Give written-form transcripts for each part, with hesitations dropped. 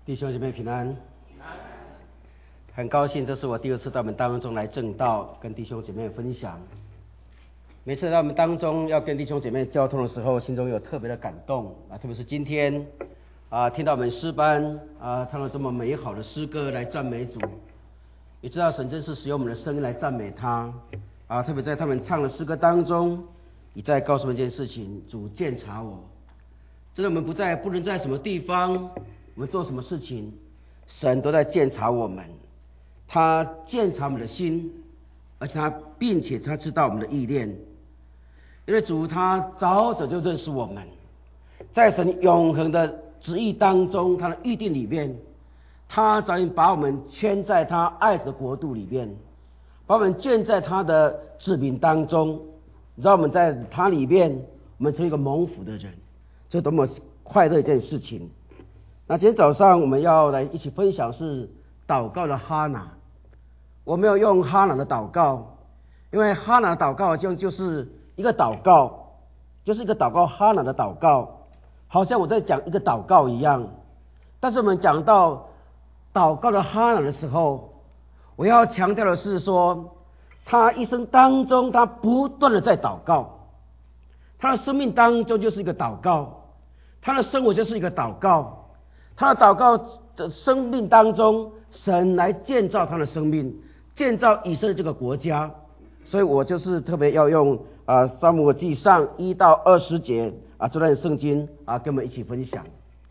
弟兄姐妹平安，很高兴这是我第二次到我们当中来证道，跟弟兄姐妹分享。每次到我们当中要跟弟兄姐妹交通的时候，心中有特别的感动啊，特别是今天听到我们诗班唱了这么美好的诗歌来赞美主，也知道神真是使用我们的声音来赞美他特别在他们唱的诗歌当中，也在告诉我们一件事情：主鉴察我，真的我们不论在什么地方，我们做什么事情，神都在鉴察我们，他鉴察我们的心，而且并且他知道我们的意念，因为主他早就认识我们，在神永恒的旨意当中，他的预定里面，他早已把我们圈在他爱的国度里面，把我们圈在他的子民当中，让我们在他里面，我们成为一个蒙福的人，这多么快乐一件事情。那今天早上我们要来一起分享是祷告的哈拿。我没有用哈拿的祷告，因为哈拿的祷告就是一个祷告，就是一个祷告，哈拿的祷告好像我在讲一个祷告一样。但是我们讲到祷告的哈拿的时候，我要强调的是说，他一生当中他不断的在祷告，他的生命当中就是一个祷告，他的生活就是一个祷告，他的祷告的生命当中，神来建造他的生命，建造以色列这个国家。所以我就是特别要用撒母耳记上1到20节这段圣经跟我们一起分享。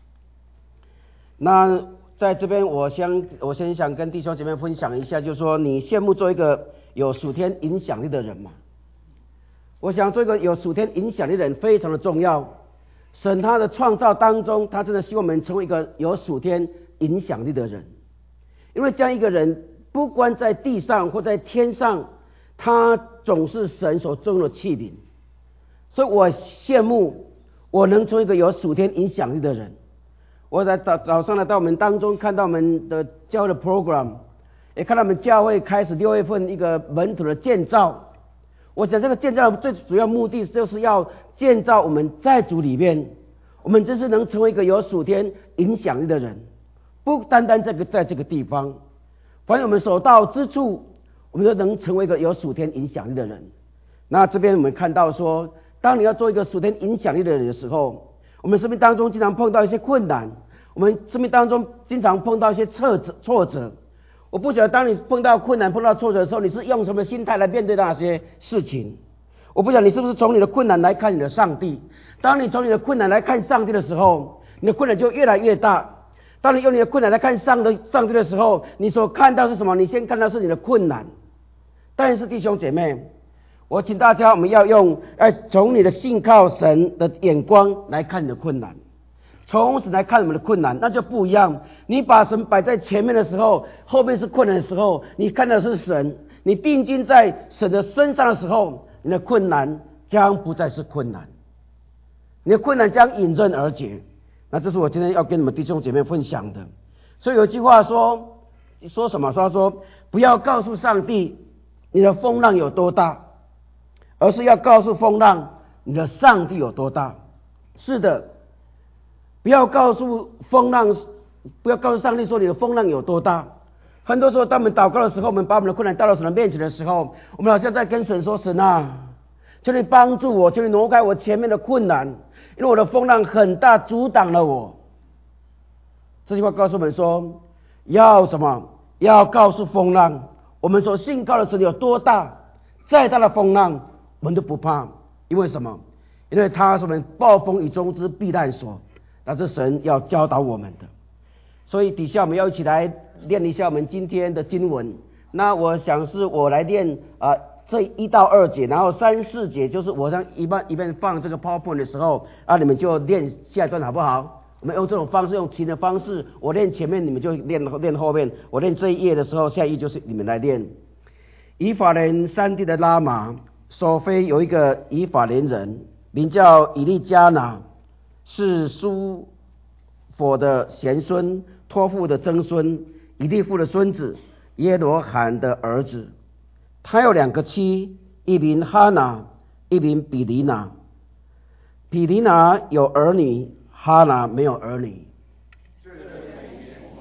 那在这边我先想跟弟兄姐妹分享一下，就是说你羡慕做一个有属天影响力的人吗？我想做一个有属天影响力的人非常的重要。神他的创造当中，他真的希望我们成为一个有属天影响力的人，因为这样一个人不管在地上或在天上，他总是神所重用的器皿。所以我羡慕我能成为一个有属天影响力的人。我在早上来到我们当中，看到我们的教会的 program， 也看到我们教会开始6月份一个门徒的建造。我想这个建造最主要目的就是要建造我们在主里面，我们真是能成为一个有属天影响力的人，不单单在这个地方，凡我们所到之处，我们都能成为一个有属天影响力的人。那这边我们看到说，当你要做一个属天影响力的人的时候，我们生命当中经常碰到一些困难，我们生命当中经常碰到一些挫折。我不晓得当你碰到困难碰到挫折的时候，你是用什么心态来面对那些事情。我不晓得你是不是从你的困难来看你的上帝。当你从你的困难来看上帝的时候，你的困难就越来越大。当你用你的困难来看上帝的时候，你所看到是什么？你先看到是你的困难。但是弟兄姐妹，我请大家我们要从你的信靠神的眼光来看你的困难，从此来看我们的困难，那就不一样。你把神摆在前面的时候，后面是困难的时候，你看到的是神，你定睛在神的身上的时候，你的困难将不再是困难，你的困难将迎刃而解。那这是我今天要跟你们弟兄姐妹分享的。所以有一句话说什么？说不要告诉上帝你的风浪有多大，而是要告诉风浪你的上帝有多大。是的，不要告诉上帝说你的风浪有多大。很多时候当我们祷告的时候，我们把我们的困难带到神的面前的时候，我们好像在跟神说，神啊，求你帮助我，求你挪开我前面的困难，因为我的风浪很大，阻挡了我。这句话告诉我们说，要什么？要告诉风浪我们所信靠的神有多大，再大的风浪我们都不怕。因为什么？因为他是我们暴风雨中之避难所，那是神要教导我们的。所以底下我们要一起来练一下我们今天的经文。那我想是我来练这1到2节，然后3、4节就是我让一边放这个 PowerPoint 的时候你们就练下一段好不好？我们用这种方式，用琴的方式，我练前面，你们就练后面。我练这一页的时候，下一页就是你们来练。以法莲山地的拉玛，索非有一个以法莲人，名叫以利加拿，是苏佛的贤孙，托付的曾孙，以利父的孙子，耶罗罕的儿子。他有2个妻，一名哈拿，一名比利拿。比利拿有儿女，哈拿没有儿女。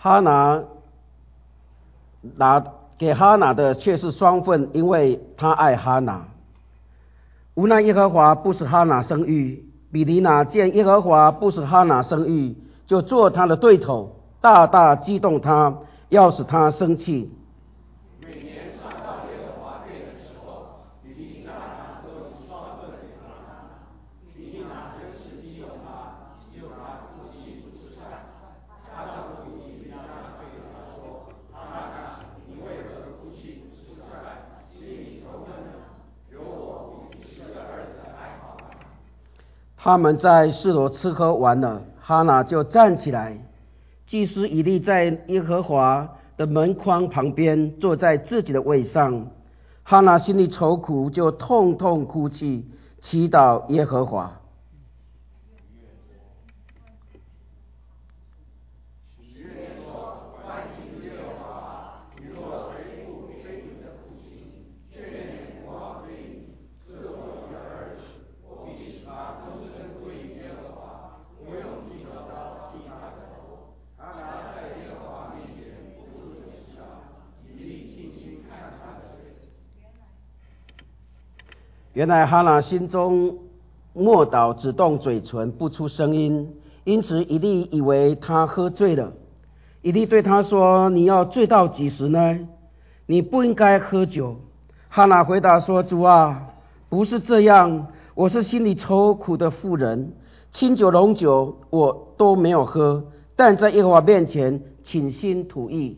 哈拿拿给哈拿的却是双份，因为他爱哈拿。无奈耶和华不使哈拿生育，比尼拿见耶和华不使哈拿生育，就做他的对头，大大激动他，要使他生气。 每年上到耶和华殿的时候，比利拿都以双份给他，比利拿真是激动他，就他夫妻不吃饭。他丈夫以利拿对他说：“哈拿，你为何夫妻不吃饭，心里愁闷呢？有我比你生的儿子还好。” 他们在示罗吃喝完了，哈拿就站起来。祭司以利在耶和华的门框旁边坐在自己的位上，哈拿心里愁苦，就痛痛哭泣，祈祷耶和华。原来哈拿心中默祷，只动嘴唇，不出声音，因此以利以为他喝醉了。以利对他说：“你要醉到几时呢？你不应该喝酒。”哈拿回答说：“主啊，不是这样，我是心里愁苦的妇人，清酒浓酒我都没有喝，但在耶和华面前倾心吐意。”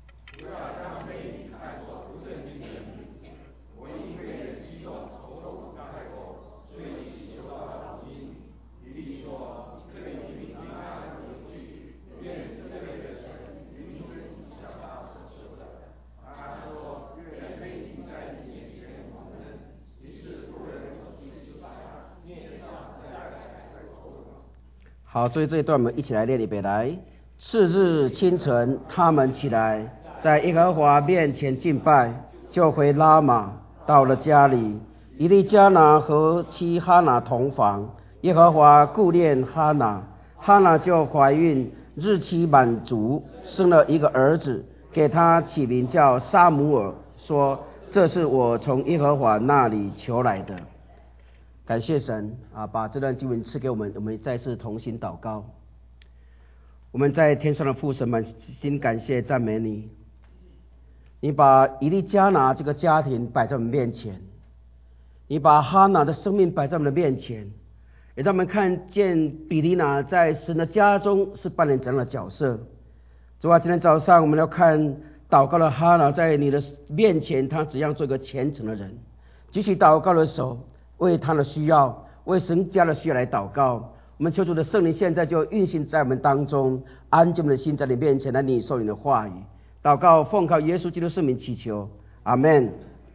好，所以这一段我们一起来练，预备来。次日清晨，他们起来，在耶和华面前敬拜，就回拉玛。到了家里，以利加拿和妻哈拿同房，耶和华顾念哈拿，哈拿就怀孕，日期满足，生了一个儿子，给他起名叫撒母耳，说：“这是我从耶和华那里求来的。”感谢神啊，把这段经文赐给我们，我们再次同心祷告。我们在天上的父神，满心感谢赞美你。你把以利加拿这个家庭摆在我们面前，你把哈拿的生命摆在我们的面前，也让我们看见比利拿在神的家中是扮演怎样的角色。主啊，今天早上我们要看祷告的哈拿在你的面前，他怎样做一个虔诚的人，举起祷告的手，为他的需要，为神家的需要来祷告。我们求主的圣灵现在就运行在我们当中，安静我们的心在你面前来领受你的话语。祷告奉靠耶稣基督圣名祈求，阿们。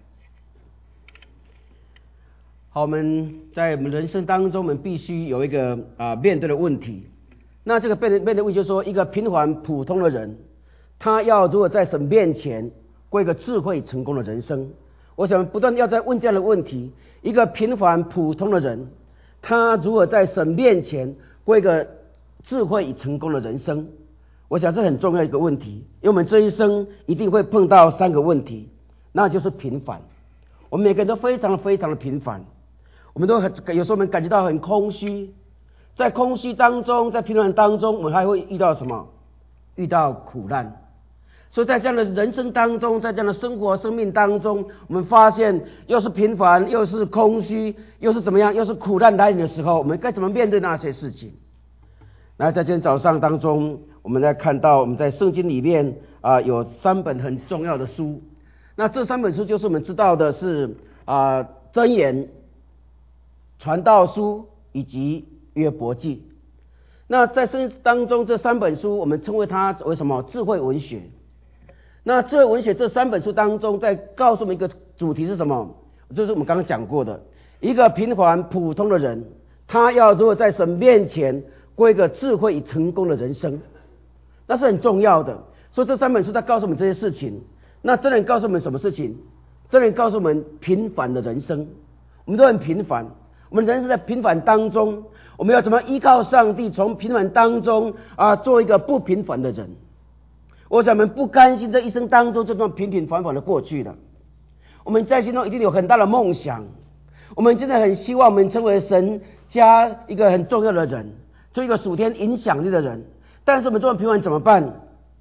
好，我们在我们人生当中，我们必须有一个面对的问题。那这个面对的问题就是说，一个平凡普通的人，他要如果在神面前过一个智慧成功的人生。我想不断要在问这样的问题：一个平凡普通的人，他如果在神面前过一个智慧与成功的人生，我想这很重要一个问题，因为我们这一生一定会碰到三个问题，那就是平凡。我们每个人都非常的平凡，我们都有时候我们感觉到很空虚，在空虚当中，在平凡当中，我们还会遇到什么？遇到苦难。所以在这样的人生当中，在这样的生活生命当中，我们发现又是平凡，又是空虚，又是怎么样，又是苦难来临的时候，我们该怎么面对那些事情？那在今天早上当中，我们来看到我们在圣经里面有三本很重要的书。那这三本书就是我们知道的是箴言、传道书以及约伯记。那在圣经当中这三本书，我们称为它为什么？智慧文学。那智慧文学这三本书当中，在告诉我们一个主题是什么？就是我们刚刚讲过的，一个平凡普通的人，他要如果在神面前过一个智慧与成功的人生，那是很重要的。所以这三本书在告诉我们这些事情。那真人告诉我们什么事情？真人告诉我们平凡的人生，我们都很平凡，我们人是在平凡当中，我们要怎么依靠上帝，从平凡当中做一个不平凡的人。 我想我们不甘心这一生当中这段平平凡凡的过去的，我们在心中一定有很大的梦想，我们真的很希望我们成为神家一个很重要的人，做一个属天影响力的人。但是我们这么平凡怎么办？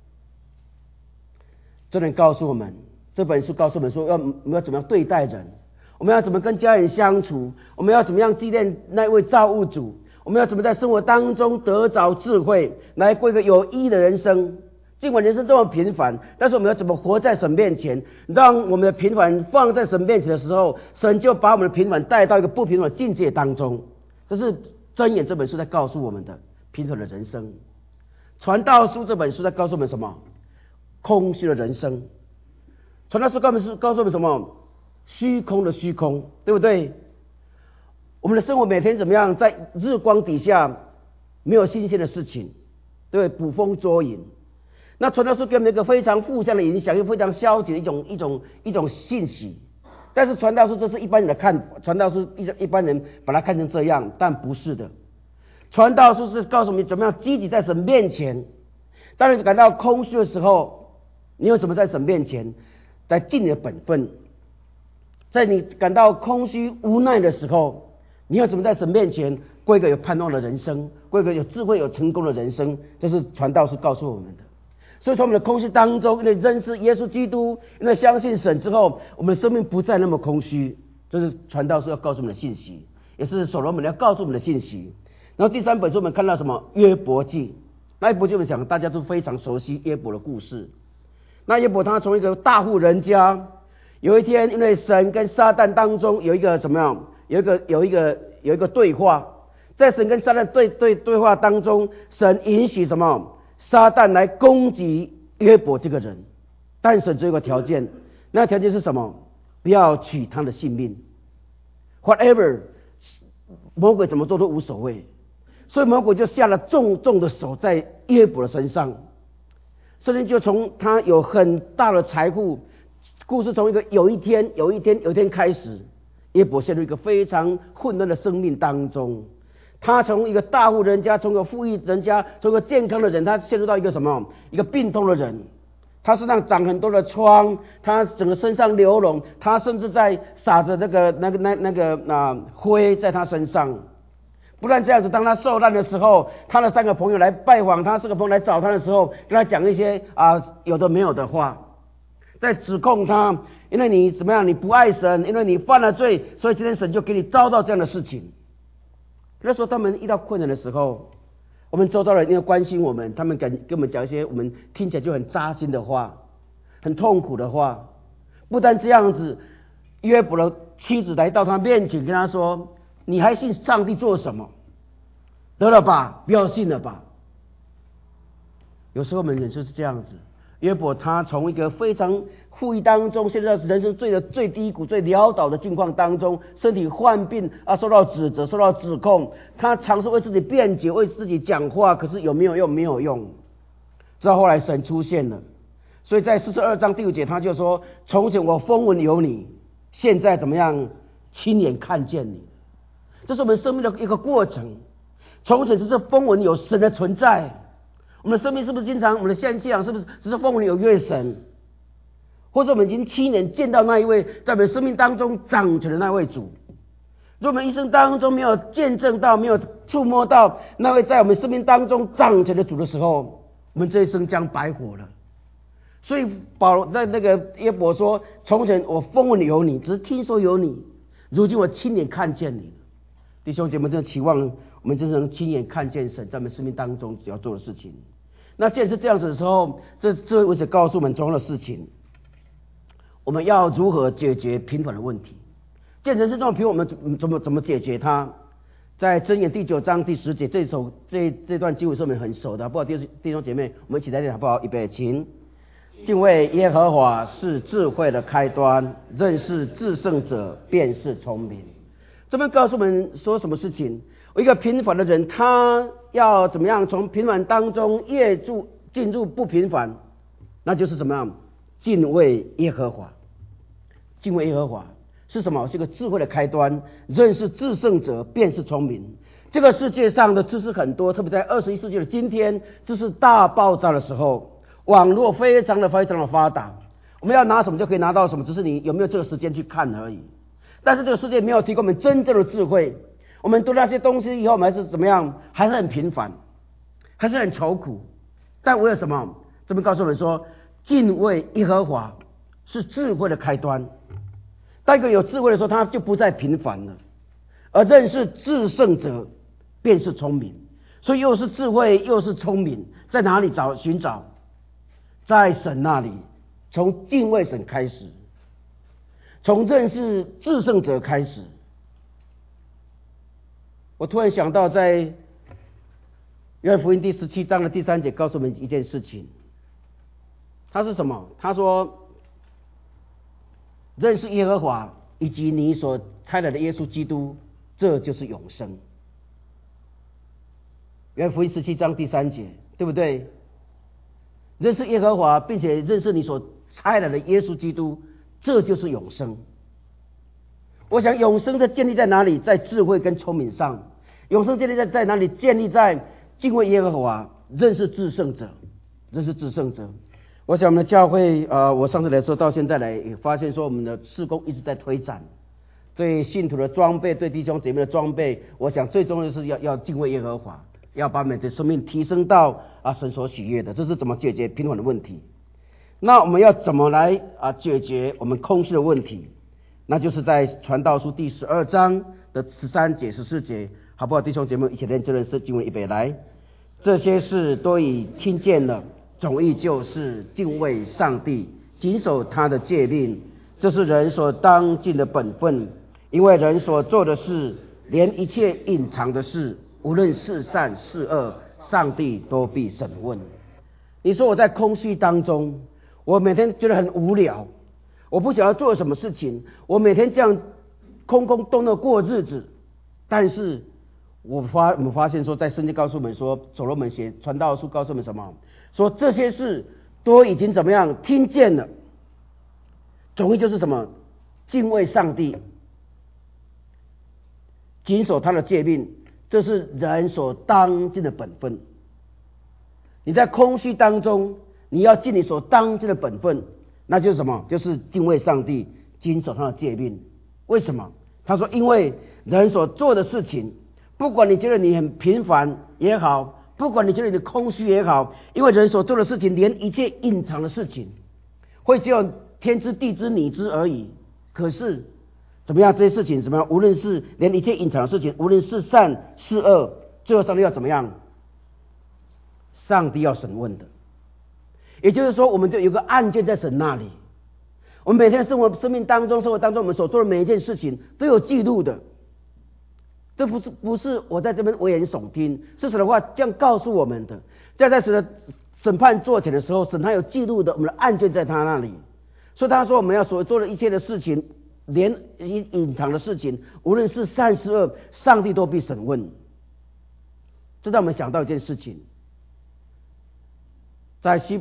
这人告诉我们，这本书告诉我们说，我们要怎么样对待人，我们要怎么跟家人相处，我们要怎么样纪念那位造物主，我们要怎么在生活当中得着智慧，来过一个有意义的人生。尽管人生这么平凡，但是我们要怎么活在神面前，让我们的平凡放在神面前的时候，神就把我们的平凡带到一个不平凡的境界当中。这是箴言这本书在告诉我们的平凡的人生。传道书这本书在告诉我们什么？空虚的人生。传道书告诉我们什么？虚空的虚空，对不对？我们的生活每天怎么样？在日光底下没有新鲜的事情，对不对？捕风捉影。那传道书给我们一个非常负向的影响，又非常消极的一种信息。但是传道书这是一般人的看法，传道书一般人把它看成这样，但不是的。传道书是告诉我们怎么样积极在神面前。当你感到空虚的时候，你又怎么在神面前来尽你的本分？在你感到空虚无奈的时候，你要怎么在神面前过一个有盼望的人生，过一个有智慧有成功的人生？这是传道书告诉我们的。所以从我们的空虚当中，因为认识耶稣基督，因为相信神之后，我们的生命不再那么空虚。这是传道书要告诉我们的信息，也是所罗门要告诉我们的信息。然后第三本书我们看到什么？约伯记。那约伯记我们想大家都非常熟悉约伯的故事。那约伯他从一个大户人家，有一天因为神跟撒旦当中有一个什么样？有一个对话，在神跟撒旦对话当中，神允许什么？撒旦来攻击约伯这个人，但神只有一个条件，那条件是什么？不要取他的性命。Whatever， 魔鬼怎么做都无所谓。所以魔鬼就下了重重的手在约伯的身上。圣经就从他有很大的财富，故事从有一天开始，约伯陷入一个非常混乱的生命当中。他从一个大户人家，从一个富裕人家，从一个健康的人，他陷入到一个什么？一个病痛的人。他身上长很多的疮，他整个身上流脓，他甚至在撒着灰在他身上。不但这样子，当他受难的时候，他的3个朋友来拜访他，4个朋友来找他的时候，跟他讲一些有的没有的话，在指控他，因为你怎么样，你不爱神，因为你犯了罪，所以今天神就给你遭到这样的事情。那时候他们遇到困难的时候，我们周遭的人因为关心我们，他们跟我们讲一些我们听起来就很扎心的话，很痛苦的话。不但这样子，约伯的妻子来到他面前跟他说，你还信上帝做什么？得了吧，不要信了吧。有时候我们人生是这样子，约伯他从一个非常富裕当中，现在人生最低谷、最潦倒的境况当中，身体患病受到指责、受到指控，他尝试为自己辩解、为自己讲话，可是有没有用？没有用。直到后来神出现了，所以在42章第5节他就说：从前我风闻有你，现在怎么样？亲眼看见你。这是我们生命的一个过程。从前只是风闻有神的存在，我们的生命是不是经常，我们的信仰是不是只是风闻有一位神？或者我们已经亲眼见到那一位在我们生命当中掌权的那位主。如果我们一生当中没有见证到，没有触摸到那位在我们生命当中掌权的主的时候，我们这一生将白活了。所以保罗在那个约伯说：从前我风闻有你，只是听说有你，如今我亲眼看见你。弟兄姐妹，真的期望我们真的能亲眼看见神在我们生命当中只要做的事情。那既然是这样子的时候，这位为此告诉我们重要的事情，我们要如何解决平凡的问题？既然人生这么平凡，我们怎么解决它？在箴言第9章第10节，这段经文是我们很熟的，不知道弟兄姐妹，我们一起来念好不好？预备，请。敬畏耶和华是智慧的开端，认识至圣者便是聪明。这边告诉我们说什么事情？一个平凡的人，他要怎么样从平凡当中进入不平凡？那就是怎么样？敬畏耶和华。敬畏耶和华是什么？是一个智慧的开端，认识至圣者便是聪明。这个世界上的知识很多，特别在21世纪的今天，知识大爆炸的时候， 网络非常的发达，我们要拿什么就可以拿到什么，只是你有没有这个时间去看而已。但是这个世界没有提供我们真正的智慧，我们读那些东西以后，我们还是怎么样？还是很平凡，还是很愁苦。但为了什么？这边告诉我们说，敬畏耶和华是智慧的开端。当一个有智慧的时候，他就不再平凡了，而认识至圣者便是聪明。所以又是智慧又是聪明，在哪里寻找？在神那里，从敬畏神开始，从认识至圣者开始。我突然想到，在约翰福音第17章的第3节告诉我们一件事情，他是什么？他说，认识耶和华以及你所差来的耶稣基督，这就是永生。约翰福音17章第3节，对不对？认识耶和华，并且认识你所差来的耶稣基督，这就是永生。我想永生的建立在哪里？在智慧跟聪明上。永生建立在哪里？建立在敬畏耶和华，认识至圣者，认识至圣者。我想我们的教会，我上次来的时候到现在来，也发现说我们的事工一直在推展，对信徒的装备，对弟兄姐妹的装备，我想最重要的是要敬畏耶和华，要把每个生命提升到神所喜悦的。这是怎么解决平凡的问题？那我们要怎么来解决我们空虚的问题？那就是在传道书第12章的13节14节，好不好？弟兄姐妹一起念这段经文，预备来。这些事都已听见了，总意就是敬畏上帝，谨守他的诫命，这是人所当尽的本分。因为人所做的事，连一切隐藏的事，无论是善是恶，上帝都必审问。你说我在空虚当中，我每天觉得很无聊，我不想要做什么事情，我每天这样空空洞洞过日子。但是我们发现说，在圣经告诉我们说，所罗门写传道书告诉我们什么？说这些事都已经怎么样听见了，总意就是什么？敬畏上帝，谨守他的诫命，这是人所当尽的本分。你在空虚当中，你要尽你所当尽的本分，那就是什么？就是敬畏上帝，谨守他的诫命。为什么？他说，因为人所做的事情，不管你觉得你很平凡也好，不管你觉得你空虚也好，因为人所做的事情，连一切隐藏的事情，会只有天知地知你知而已。可是怎么样？这些事情怎么样？无论是连一切隐藏的事情，无论是善是恶，最后上帝要怎么样？上帝要审问的。也就是说，我们就有个案件在神那里。我们每天生活当中，我们所做的每一件事情都有记录的。这不是我在这边危言耸听，是神的话这样告诉我们的。在神的审判座前的时候，神他有记录的，我们的案卷在他那里。所以他说，我们要所做的一切的事情，连隐藏的事情，无论是善是恶，上帝都必审问。这让我们想到一件事情，在希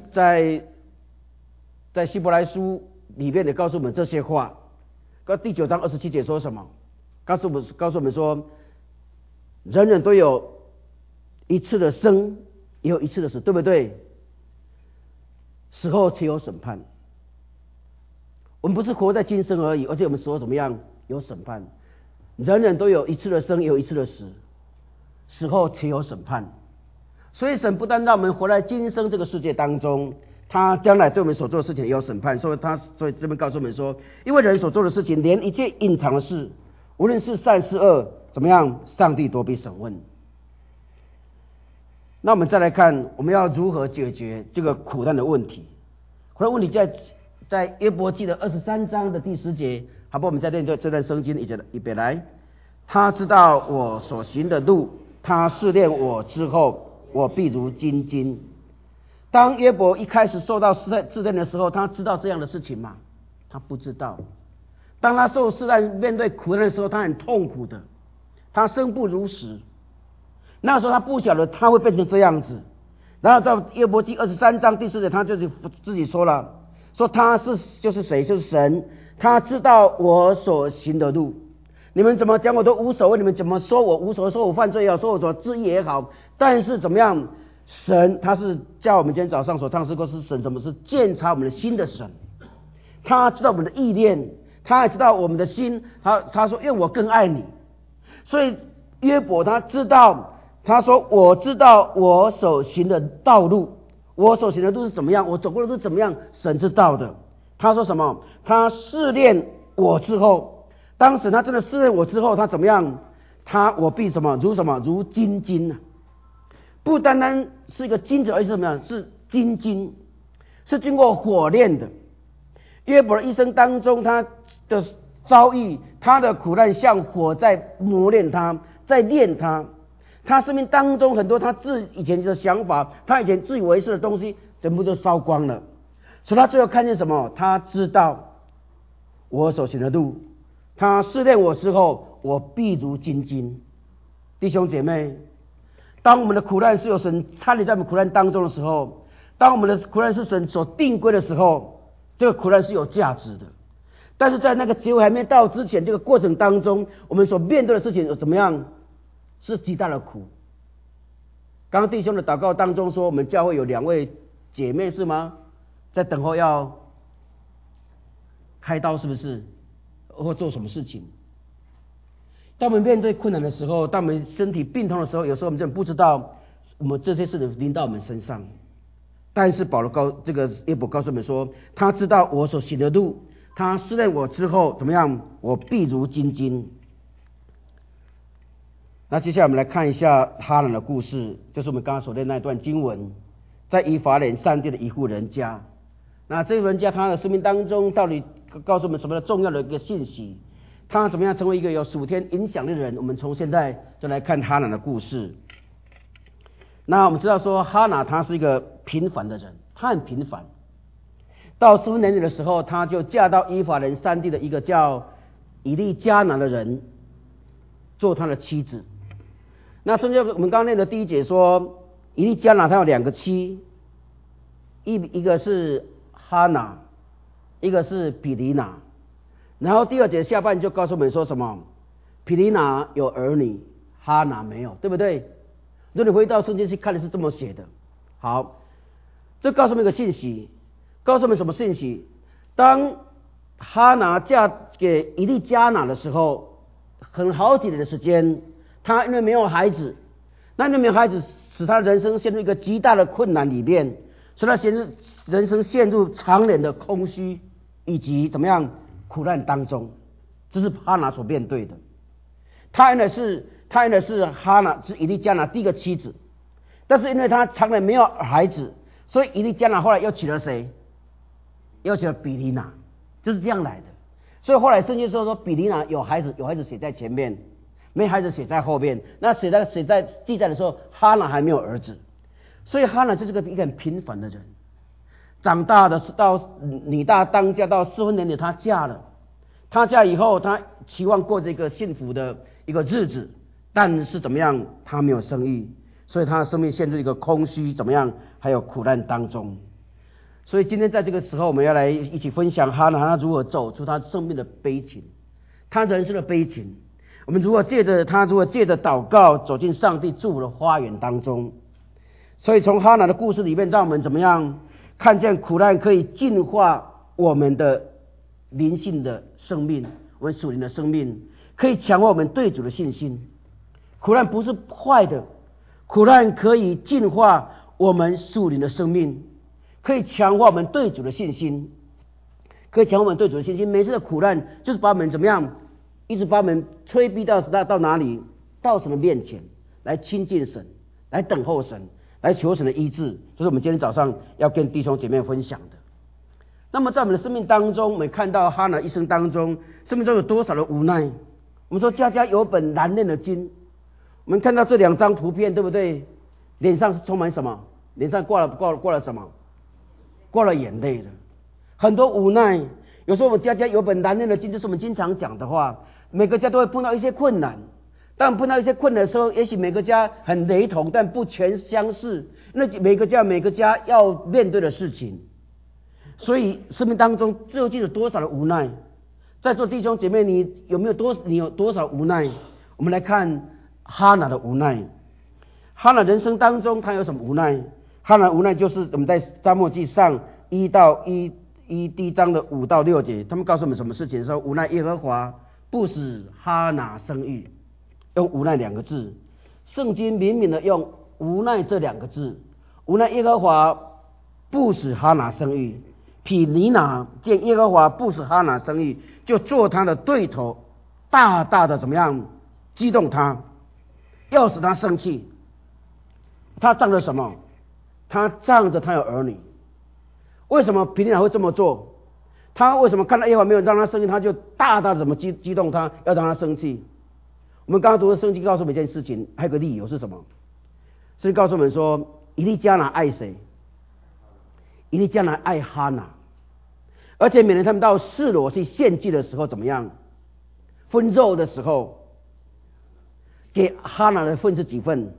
伯来书里面也告诉我们这些话。第9章27节说什么？告诉我们说，人人都有一次的生，也有一次的死，对不对？死后且有审判。我们不是活在今生而已，而且我们死后怎么样？有审判。人人都有一次的生，也有一次的死，死后且有审判。所以神不单让我们活在今生这个世界当中，他将来对我们所做的事情也有审判。所以这边告诉我们说，因为人所做的事情，连一切隐藏的事，无论是善是恶，怎么样，上帝都必审问。那我们再来看，我们要如何解决这个苦难的问题？苦难问题在约伯记的23章的第10节，好不好？我们再念这段圣经，预备来。他知道我所行的路，他试炼我之后，我必如精金。当约伯一开始受到试炼的时候，他知道这样的事情吗？他不知道。当他受试炼、面对苦难的时候，他很痛苦的，他生不如死。那时候他不晓得他会变成这样子。然后到约伯记23章第4节，他就是自己说了，说他就是谁？就是神。他知道我所行的路，你们怎么讲我都无所谓，你们怎么说我无所谓，说我犯罪也好，说我所知意也好，但是怎么样？ 神他是叫我们今天早上所唱诗歌是神什么？是鉴察我们的心的神。他知道我们的意念，他也知道我们的心。他说愿我更爱你。所以约伯他知道，他说我知道我所行的道路，我所行的路是怎么样，我走过的路是怎么样，神知道的。他说什么？他试炼我之后，当时他真的试炼我之后，他怎么样？我必什么？如金金啊！不单单是一个金子，而是什么样？是金金，是经过火炼的。约伯的一生当中，他的遭遇，他的苦难像火在磨练他，在炼他。他生命当中很多他以前的想法，他以前自以为是的东西，全部都烧光了。所以他最后看见什么？他知道我所行的路，他试炼我之后，我必如金金。弟兄姐妹，当我们的苦难是有神参与在我们苦难当中的时候，当我们的苦难是神所定规的时候，这个苦难是有价值的。但是在那个结尾还没到之前，这个过程当中，我们所面对的事情有怎么样？是极大的苦。刚刚弟兄的祷告当中说，我们教会有2位姐妹是吗？在等候要开刀，是不是？或做什么事情？当我们面对困难的时候，当我们身体病痛的时候，有时候我们真的不知道我们这些事情临到我们身上。但是保罗约伯告诉我们说，他知道我所行的路，他试炼我之后怎么样？我必如金金。那接下来我们来看一下哈拿的故事，就是我们刚刚所念那段经文，在以法莲山地的一户人家。那这户人家他的生命当中，到底告诉我们什么重要的一个信息？他怎么样成为一个有属天影响力的人？我们从现在就来看哈拿的故事。那我们知道说，哈拿他是一个平凡的人，他很平凡。到40年龄的时候，他就嫁到以法莲山地的一个叫以利加拿的人做他的妻子。那圣经我们刚刚念的第1节说，以利加拿他有2个妻，一个是哈拿，一个是比利拿。然后第2节下半就告诉我们说什么？比利拿有儿女，哈拿没有，对不对？如果你回到圣经去看的是这么写的。好，这告诉我们一个信息，告诉我们什么信息？当哈拿嫁给以利加拿的时候，很好几年的时间，他因为没有孩子，那因为没有孩子，使他人生陷入一个极大的困难里面，使他人生陷入长年的空虚以及怎么样苦难当中。这是哈拿所面对的。他原来是哈拿是以利加拿第一个妻子，但是因为他长年没有孩子，所以以利加拿后来又娶了谁？又娶了比利拿，就是这样来的。所以后来圣经说比利拿有孩子写在前面，没孩子写在后面。那写在记载的时候，哈拿还没有儿子，所以哈拿就是一个很平凡的人。长大的是到女大当嫁，到适婚年龄她嫁了。她嫁以后，她期望过这个幸福的一个日子，但是怎么样？她没有生育，所以她的生命陷入一个空虚，怎么样？还有苦难当中。所以今天在这个时候，我们要来一起分享哈拿他如何走出他生命的悲情，他人生的悲情。我们如何借着祷告走进上帝祝福的花园当中。所以从哈拿的故事里面，让我们怎么样看见苦难可以净化我们的灵性的生命，我们属灵的生命，可以强化我们对主的信心。苦难不是坏的，苦难可以净化我们属灵的生命，可以强化我们对主的信心，可以强化我们对主的信心。每次的苦难就是把我们怎么样，一直把我们催逼到哪里？到神的面前来亲近神，来等候神，来求神的医治。这是我们今天早上要跟弟兄姐妹分享的。那么在我们的生命当中，我们看到哈拿一生当中，生命中有多少的无奈？我们说家家有本难念的经。我们看到这2张图片，对不对？脸上是充满什么？脸上挂了什么？挂了眼泪的，很多无奈。有时候我们家家有本难念的经，就是我们经常讲的话。每个家都会碰到一些困难，当碰到一些困难的时候，也许每个家很雷同，但不全相似，因为每个家要面对的事情。所以生命当中究竟有多少的无奈？在座弟兄姐妹，你有多少无奈？我们来看哈拿的无奈。 哈拿人生当中他有什么无奈？哈拿无奈就是我们在撒母耳记上第一章的5到6节，他们告诉我们什么事情？说无奈耶和华不使哈拿生育，用无奈2个字。圣经明明的用无奈这2个字，无奈耶和华不使哈拿生育。毗尼拿见耶和华不使哈拿生育，就做他的对头，大大的怎么样激动他，要使他生气。他仗着什么？他仗着他有儿女。为什么毗尼拿会这么做？他为什么看到耶和华没有让他生气，他就大大的怎么激动他，要让他生气？我们刚刚读的圣经告诉我们一件事情，还有个理由是什么？圣经告诉我们说，以利加拿爱谁？以利加拿爱哈拿，而且每年他们到示罗去献祭的时候怎么样？分肉的时候，给哈拿的份是几份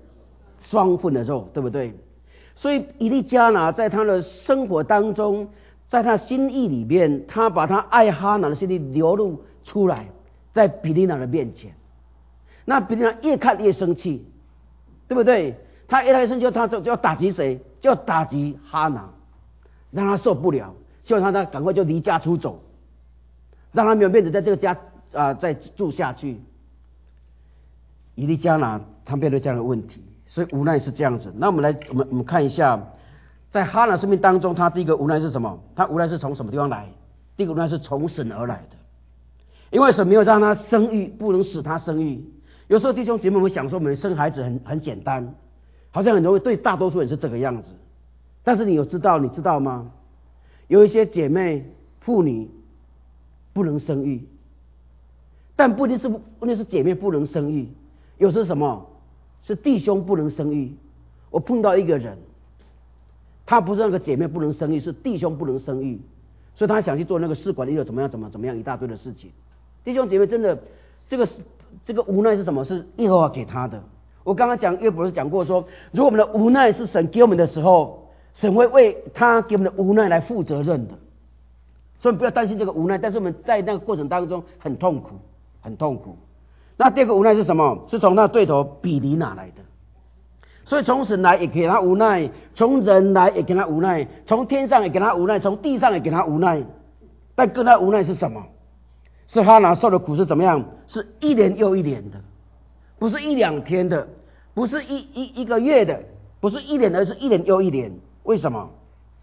？2份的肉，对不对？所以以利加拿在他的生活当中，在他心意里面，他把他爱哈拿的心意流露出来，在毗尼拿的面前。那毗尼拿越看越生气，对不对？他越来越生气，他就要打击谁？就要打击哈拿，让他受不了，希望他赶快就离家出走，让他没有面子在这个家再住下去。以利加拿他面对这样的问题，所以无奈是这样子。那我们看一下，在哈拿生命当中，他第一个无奈是什么？他无奈是从什么地方来？第一个无奈是从神而来的，因为神没有让他生育，不能使他生育。有时候弟兄姐妹们想说，我们生孩子很简单，好像很容易，对大多数人是这个样子。但是你知道吗？有一些姐妹妇女不能生育，但不一定是姐妹不能生育，有时是什么？是弟兄不能生育。我碰到一个人，他不是那个姐妹不能生育，是弟兄不能生育，所以他想去做那个试管婴儿，怎么样一大堆的事情。弟兄姐妹，真的这个无奈是什么？是耶和华给他的。我刚刚讲约伯是讲过说，如果我们的无奈是神给我们的时候，神会为他给我们的无奈来负责任的。所以不要担心这个无奈，但是我们在那个过程当中很痛苦。那第二个无奈是什么？是从那对头毗尼拿来的。所以从神来也给他无奈，从人来也给他无奈，从天上也给他无奈，从地上也给他无奈。但跟他无奈是什么？是哈拿受的苦是怎么样？是一年又一年的，不是1、2天的，不是一个月的，不是1年，而是1年又1年。为什么？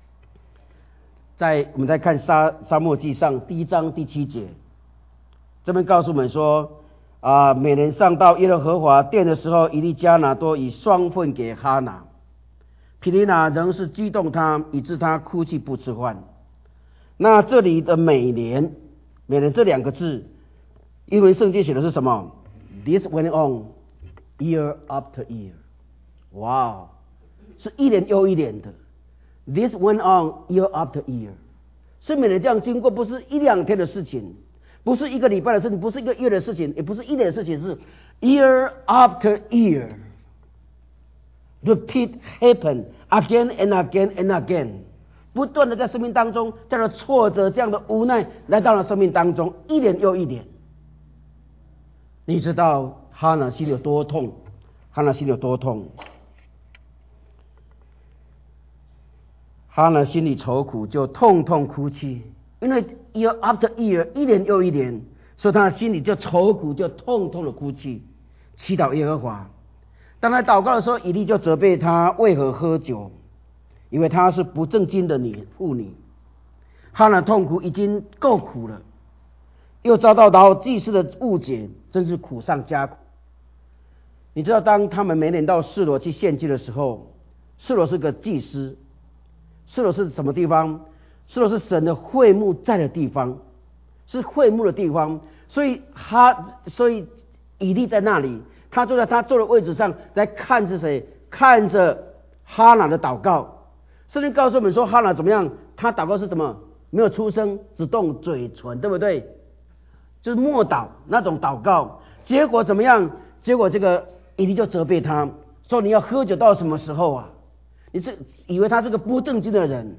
我们在看撒母耳记上第1章第7节，这边告诉我们说，每年上到耶和华殿的时候，以利加拿多以2份给哈拿，毗尼拿仍是激动他，以致他哭泣不吃饭。那这里的每年这2个字，英文圣经写的是什么？ This went on year after year。 哇，是1年又1年的。 This went on year after year， 是每年这样经过，不是1、2天的事情，不是1个礼拜的事情，不是1个月的事情，也不是1年的事情，是 year after year repeat happen again and again and again， 不断的在生命当中这样的挫折，这样的无奈来到了生命当中，1年又1年。你知道哈拿心里有多痛？哈拿心里有多痛？哈拿心里愁苦，就痛痛哭泣，因为 year after year 1年又1年，所以他的心里就愁苦，就痛痛的哭泣，祈祷耶和华。当他祷告的时候，以利就责备他为何喝酒，因为他是不正经的妇女。哈拿痛苦已经够苦了，又遭到祭司的误解，真是苦上加苦。你知道，当他们每年到示罗去献祭的时候，示罗是个祭司。示罗是什么地方？示罗是神的会幕在的地方，是会幕的地方。所以以利在那里，他坐在他坐的位置上来看着谁？看着哈拿的祷告。圣经告诉我们说，哈拿怎么样？他祷告是什么？没有出声，只动嘴唇，对不对？就是默祷那种祷告。结果怎么样？结果这个以利就责备他说：“你要喝酒到什么时候啊？你是以为他是个不正经的人，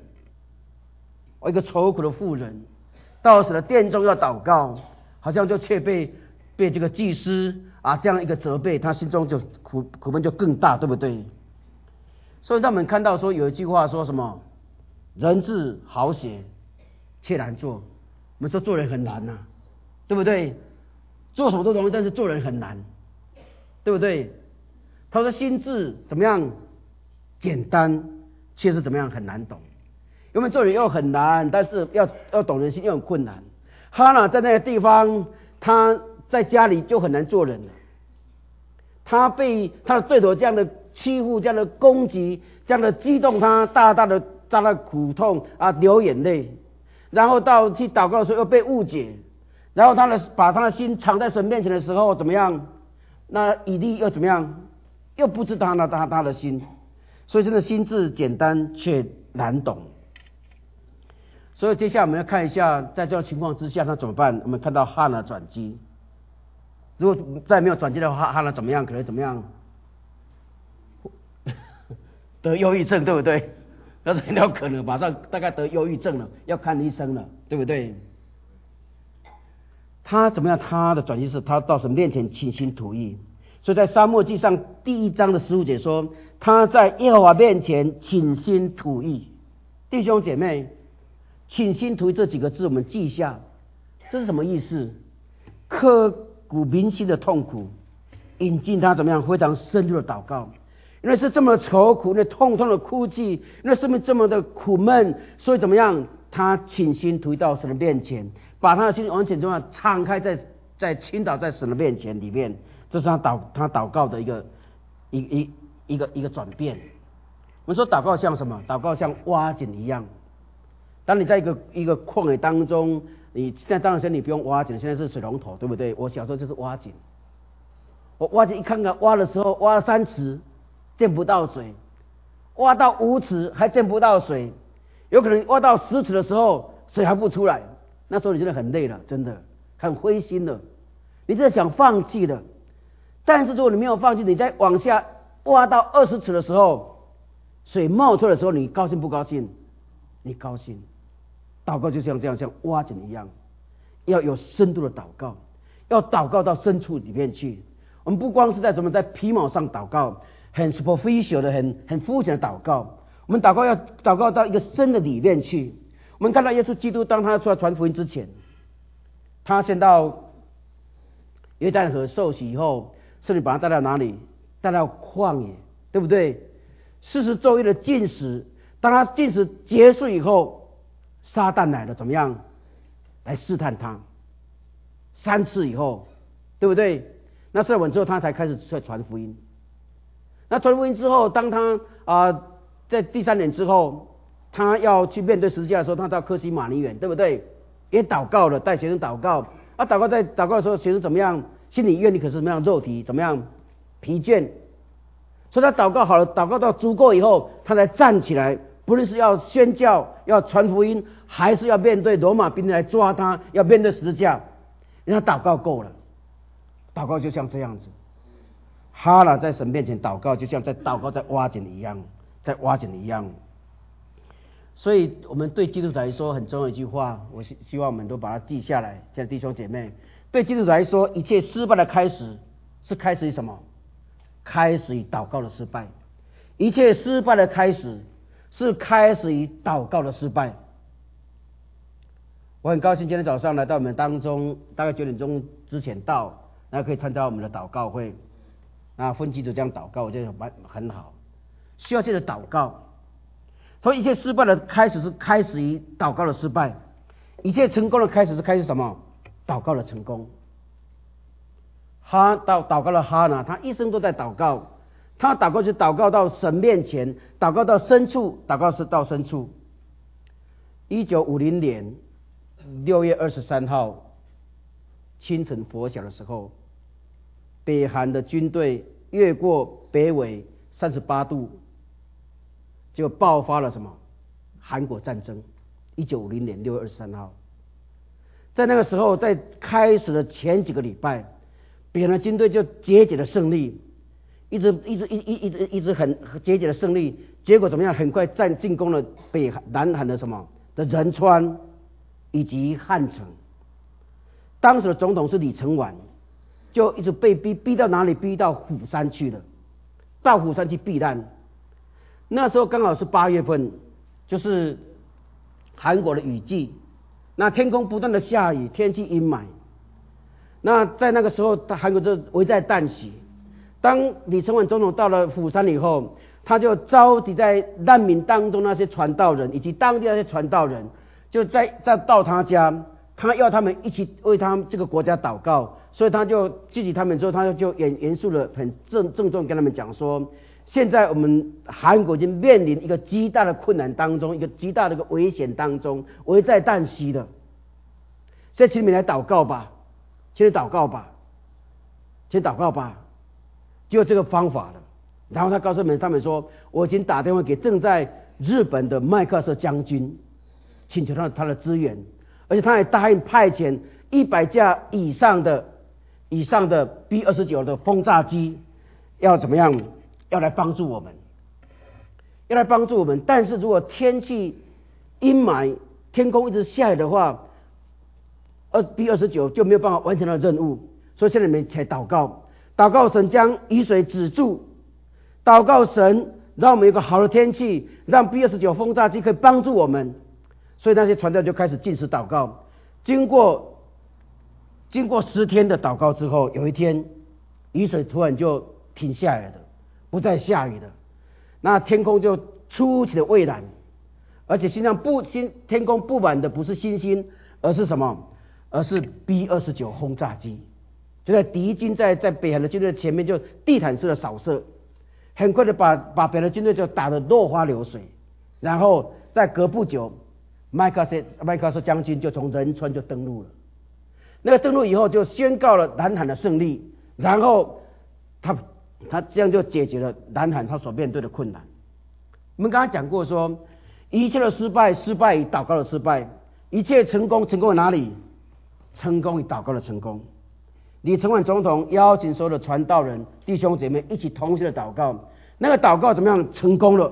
一个愁苦的妇人，到神的殿中要祷告，好像就却被被这个祭司这样一个责备，他心中就苦闷就更大，对不对？所以让我们看到说有一句话说什么，人治好写却难做。我们说做人很难对不对？做什么都容易，但是做人很难，对不对？他说心智怎么样简单，却是怎么样很难懂。因为做人又很难，但是要懂人心又很困难。哈拿在那个地方，他在家里就很难做人了。他被他的对头这样的欺负，这样的攻击，这样的激动他，大大的苦痛流眼泪。然后到去祷告的时候又被误解，然后把他的心藏在神面前的时候怎么样？那以利又怎么样？又不知道他的心，所以真的心智简单却难懂。所以接下来我们要看一下，在这种情况之下他怎么办？我们看到哈拿转机。如果再没有转机的话，哈拿怎么样？可能怎么样？得忧郁症，对不对？那是很有可能马上大概得忧郁症了，要看医生了，对不对？他怎么样？他的转机是他到神面前倾心吐意。所以在撒母耳记上第1章的15节说，他在耶和华面前倾心吐意。弟兄姐妹，倾心吐意这几个字我们记一下，这是什么意思？刻骨铭心的痛苦，引进他怎么样非常深入的祷告。因为是这么愁苦，因为痛痛的哭泣，因为生命这么的苦闷，所以怎么样？他倾心吐意到神的面前，把他的心完全怎么样敞开在倾倒在神的面前里面。这是他祷告的一个转变。我们说祷告像什么？祷告像挖井一样。当你在一个旷野当中，你现在当然你不用挖井，现在是水龙头，对不对？我小时候就是挖井。我挖井一看挖的时候，挖了3尺见不到水，挖到5尺还见不到水，有可能挖到10尺的时候水还不出来。那时候你真的很累了，真的很灰心了，你真的想放弃了。但是如果你没有放弃，你再往下挖到20尺的时候，水冒出来的时候，你高兴不高兴？你高兴。祷告就像这样，像挖井一样，要有深度的祷告，要祷告到深处里面去。我们不光是在皮毛上祷告，很 superficial 的、很肤浅的祷告。我们祷告要祷告到一个深的里面去。我们看到耶稣基督，当他出来传福音之前，他先到约旦河受洗以后，圣灵把他带到哪里？带到旷野，对不对？40昼夜的禁食，当他禁食结束以后，撒旦来了，怎么样？来试探他3次以后，对不对？那试完之后，他才开始传福音。那传福音之后，当他在第3年之后，他要去面对十字架的时候，他到客西马尼园，对不对？也祷告了，带学生祷告。在祷告的时候，学生怎么样？心里愿力可是怎么样？肉体怎么样？疲倦。所以他祷告好了，祷告到足够以后，他才站起来，不论是要宣教、要传福音，还是要面对罗马兵来抓他，要面对十字架，因为他祷告够了。祷告就像这样子，哈拿在神面前祷告，就像在祷告在挖井一样，在挖井一样。所以我们对基督徒来说很重要一句话，我希望我们都把它记下来。亲爱的弟兄姐妹，对基督徒来说，一切失败的开始是开始于什么？开始于祷告的失败。一切失败的开始是开始于祷告的失败。我很高兴今天早上来到我们当中，大概9点钟之前到，然后可以参加我们的祷告会。那分几组这样祷告，我觉得很好。需要借着祷告。所以一切失败的开始是开始于祷告的失败，一切成功的开始是开始什么？祷告的成功。祷告的哈拿，他一生都在祷告，他祷告就祷告到神面前，祷告到深处，祷告是到深处。1950年6月23号清晨拂晓的时候，北韩的军队越过北纬38度。就爆发了什么？韩国战争。1950年6月23号，在那个时候，在开始的前几个礼拜，北韩的军队就节节的胜利，一直很节节的胜利。结果怎么样？很快进攻了南韩的什么的仁川以及汉城。当时的总统是李承晚， 就一直被逼到哪里？逼到虎山去了，到虎山去避难。那时候刚好是8月份，就是韩国的雨季，那天空不断的下雨，天气阴霾。那在那个时候，韩国就危在旦夕。当李承晚总统到了釜山以后，他就召集在难民当中那些传道人以及当地那些传道人，就再到他家，他要他们一起为他们这个国家祷告。所以他就聚集他们之后，他就严肃的很郑重跟他们讲说，现在我们韩国已经面临一个极大的困难当中，一个极大的一个危险当中，危在旦夕的。所以请你们来祷告吧，请你祷告吧，请祷告吧，就有这个方法了。然后他告诉他们说，我已经打电话给正在日本的麦克瑟将军，请求他的支援，而且他还答应派遣100架以上的B-29的轰炸机，要怎么样？要来帮助我们，要来帮助我们。但是如果天气阴霾，天空一直下雨的话，B-29就没有办法完成了任务。所以现在你们才祷告，祷告神将雨水止住，祷告神让我们有个好的天气，让 B-29轰炸机可以帮助我们。所以那些传教就开始禁食祷告。经过10天的祷告之后，有一天雨水突然就停下来了，不再下雨了。那天空就出奇的蔚蓝，而且天空布满的不是星星，而是什么？而是 B-29轰炸机，就在敌军在北韩的军队前面就地毯式的扫射，很快的把北韩的军队就打得落花流水。然后在隔不久，麦克瑟将军就从仁川就登陆了。那个登陆以后就宣告了南韩的胜利，然后他这样就解决了南韩他所面对的困难。我们刚刚讲过说，一切的失败于祷告的失败，一切成功在哪里？成功与祷告的成功。李承晚总统邀请所有的传道人弟兄姐妹一起同心的祷告，那个祷告怎么样？成功了，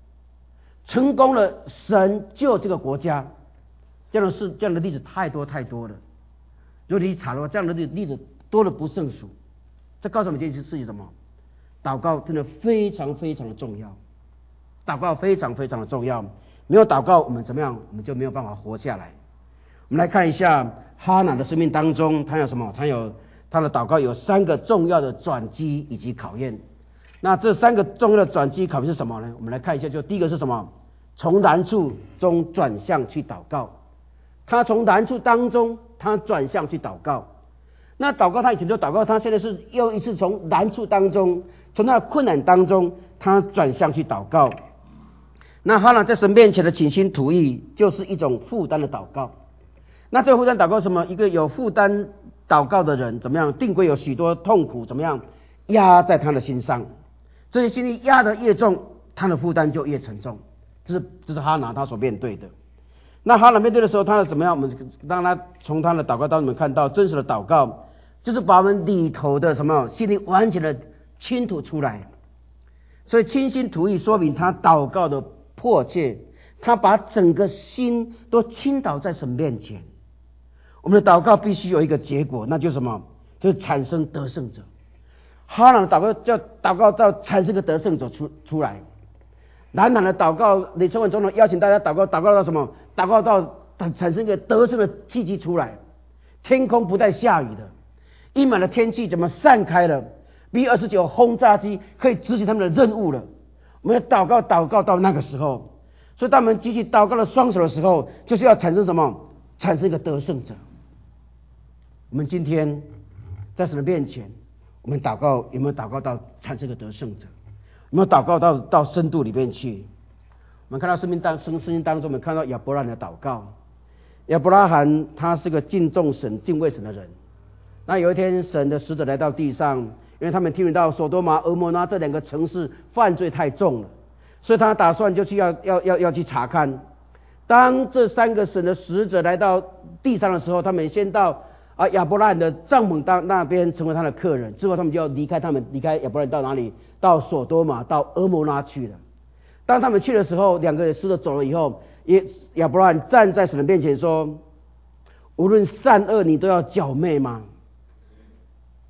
神救这个国家。这样的例子太多了。如果你查的话，这样的例子多得不胜数。这告诉我们一件事情什么？祷告真的非常的重要，祷告非常的重要。没有祷告，我们怎么样？我们就没有办法活下来。我们来看一下哈拿的生命当中，他有什么？他的祷告有3个重要的转机以及考验。那这3个重要的转机考验是什么呢？我们来看一下，就第一个是什么？从难处中转向去祷告。他从难处当中，他转向去祷告。那祷告他以前就祷告，他现在是又一次从难处当中，从他的困难当中，他转向去祷告。那哈拿在神面前的倾心吐意，就是一种负担的祷告。那这个负担祷告什么？一个有负担祷告的人怎么样？定规有许多痛苦怎么样压在他的心上，这些心里压得越重，他的负担就越沉重。这是哈拿他所面对的。那哈拿面对的时候，他怎么样？我们让他从他的祷告当中看到，真实的祷告就是把我们里头的什么心里完全的倾吐出来。所以倾心吐意说明他祷告的迫切，他把整个心都倾倒在神面前。我们的祷告必须有一个结果，那就是什么？就是产生得胜者。哈拿的祷告叫祷告到产生个得胜者出来。南韩的祷告，李承晚总统邀请大家祷告到什么？祷告到产生一个得胜的契机出来。天空不再下雨的，阴霾的天气怎么散开了？ B-29轰炸机可以执行他们的任务了。我们要祷告到那个时候，所以当我们举起祷告的双手的时候，就是要产生什么？产生一个得胜者。我们今天在神的面前，我们祷告有没有祷告到产生一个得胜者？有没有祷告到深度里面去？我们看到圣经当中，我们看到亚伯拉罕的祷告。亚伯拉罕他是个敬重神、敬畏神的人。那有一天，神的使者来到地上，因为他们听到所多玛、俄摩拉这2个城市犯罪太重了，所以他打算就去要去查看。当这3个神的使者来到地上的时候，他们先到亚伯拉罕的帐篷那边成为他的客人，之后他们就要离开亚伯拉罕到哪里？到所多玛、到俄摩拉去了。当他们去的时候，2个使者走了以后，亚伯拉罕站在神的面前说：“无论善恶，你都要剿灭吗？”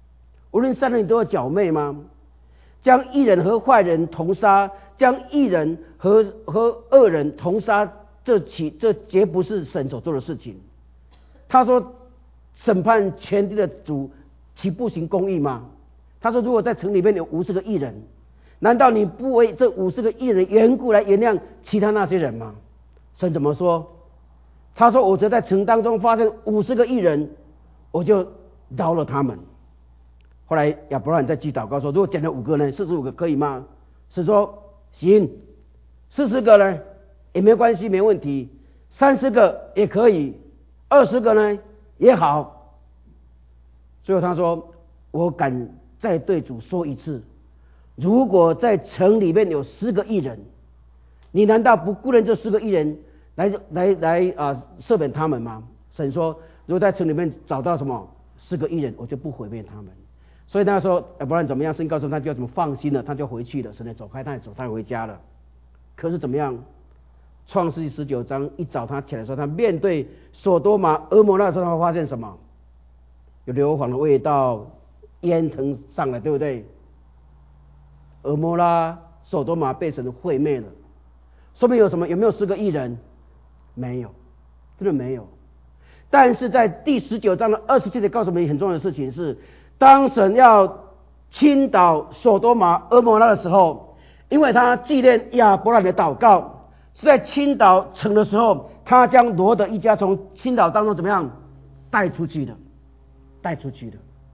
无论善人都要剿灭吗？将义人和坏人同杀，将义人和恶人同杀，这绝不是神所做的事情。他说，审判全地的主岂不行公义吗？他说，如果在城里面有50个义人，难道你不为这50个义人的缘故来原谅其他那些人吗？神怎么说？他说，我只在城当中发现50个义人，我就饶了他们。后来亚伯拉罕在祈祷告说，如果减了5个呢，45个可以吗？是说行，40个呢也没关系，没问题，30个也可以，20个呢也好。最后他说，我敢再对主说一次，如果在城里面有10个义人，你难道不顾念这10个义人来赦免他们吗？神说，如果在城里面找到什么10个义人，我就不毁灭他们。所以他说，亚伯兰怎么样？神告诉他就怎么放心了，他就回去了。神就走开，他也走，他也回家了。可是怎么样？创世记19章一早他起来的时候，他面对所多玛、蛾摩拉的时候，他会发现什么？有硫磺的味道，烟腾上来，对不对？蛾摩拉、所多玛被神毁灭了。说明有什么？有没有10个义人？没有，真的没有。但是在第19章的27节告诉我们很重要的事情是，当神要倾倒所多玛、蛾摩拉的时候，因为他纪念亚伯兰的祷告，是在倾倒城的时候，他将罗德一家从倾倒当中怎么样带出去的？带出去的，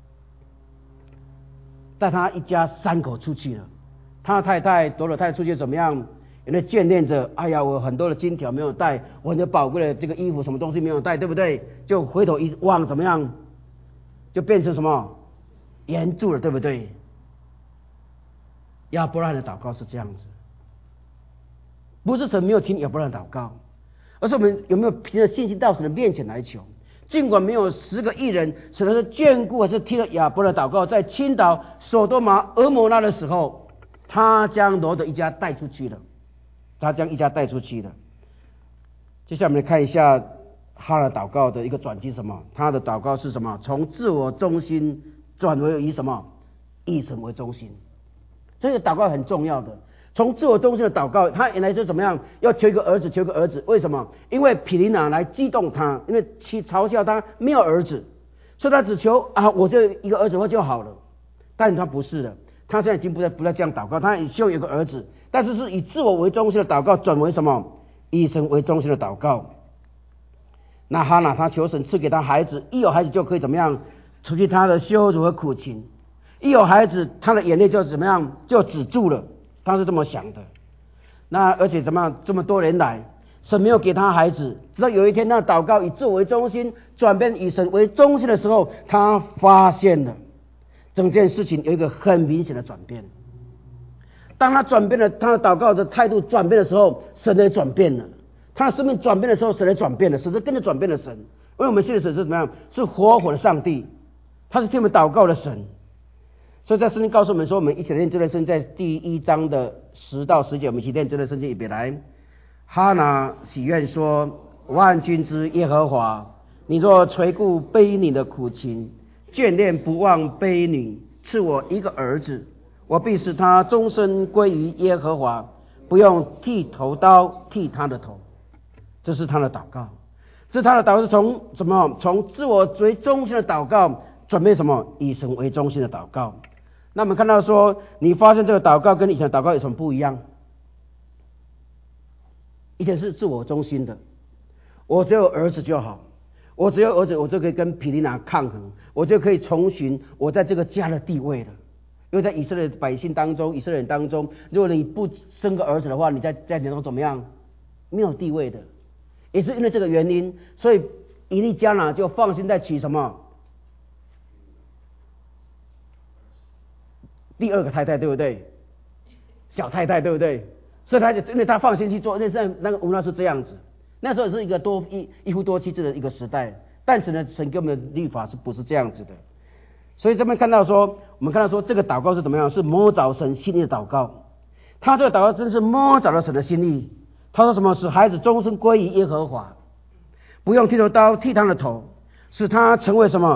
带他一家3口出去了。他太太罗德太太出去怎么样？有人眷恋着，哎呀，我很多的金条没有带，我很多宝贵的这个衣服什么东西没有带，对不对？就回头一望，怎么样？就变成什么？援助了，对不对？亚伯拉罕的祷告是这样子，不是神没有听亚伯拉罕祷告，而是我们有没有凭着信心到神的面前来求？尽管没有10个义人，神的眷顾还是听了亚伯拉罕祷告，在倾倒所多玛、蛾摩拉的时候，他将罗德一家带出去了。他将一家带出去了。接下来我们来看一下哈拿祷告的一个转机，什么？他的祷告是什么？从自我中心转为以什么？以神为中心。这个祷告很重要的。从自我中心的祷告，他原来就怎么样？要求一个儿子，求一个儿子。为什么？因为毗尼拿来激动他，因为嘲笑他没有儿子，所以他只求我这一个儿子就好了。但是他不是的，他现在已经不再这样祷告，他也希望有个儿子。但是是以自我为中心的祷告转为什么？以神为中心的祷告。那哈拿他求神赐给他孩子，一有孩子就可以怎么样？除去他的羞辱和苦情。一有孩子，他的眼泪就怎么样？就止住了。他是这么想的。那而且怎么样？这么多年来，神没有给他孩子，直到有一天，那祷告以自我为中心转变以神为中心的时候，他发现了整件事情有一个很明显的转变。当他转变了，他的祷告的态度转变的时候，神也转变了；他的生命转变的时候，神也转变了，神是跟着转变的神。因为我们信的神是怎么样？是活火的上帝，他是听我们祷告的神。所以在圣经告诉我们说，我们一起来念这段圣经，在第1章的10到10节，我们一起念这段圣经，预备来。哈拿许愿说：万军之耶和华，你若垂顾卑女的苦情，眷恋不忘卑女，赐我一个儿子，我必使他终身归于耶和华，不用剃头刀剃他的头。这是他的祷告，这是他的祷告是从什么？从自我为中心的祷告转变什么？以神为中心的祷告。那我们看到说，你发现这个祷告跟以前的祷告有什么不一样？以前是自我中心的，我只有儿子就好，我只有儿子，我就可以跟毗尼拿抗衡，我就可以重寻我在这个家的地位了。因为在以色列百姓当中，以色列人当中，如果你不生个儿子的话，你在家庭中怎么样？没有地位的。也是因为这个原因，所以以利加拿就放心在娶什么第2个太太，对不对？小太太，对不对？所以他就因为他放心去做，那个乌拉是这样子。那时候是一个一夫多妻制的一个时代，但是呢，神给我们的律法是不是这样子的？所以这边看到说，我们看到说这个祷告是怎么样？是摸着神心意的祷告。他这个祷告真是摸着了神的心意。他说什么？使孩子终身归于耶和华，不用剃头刀剃他的头，使他成为什么？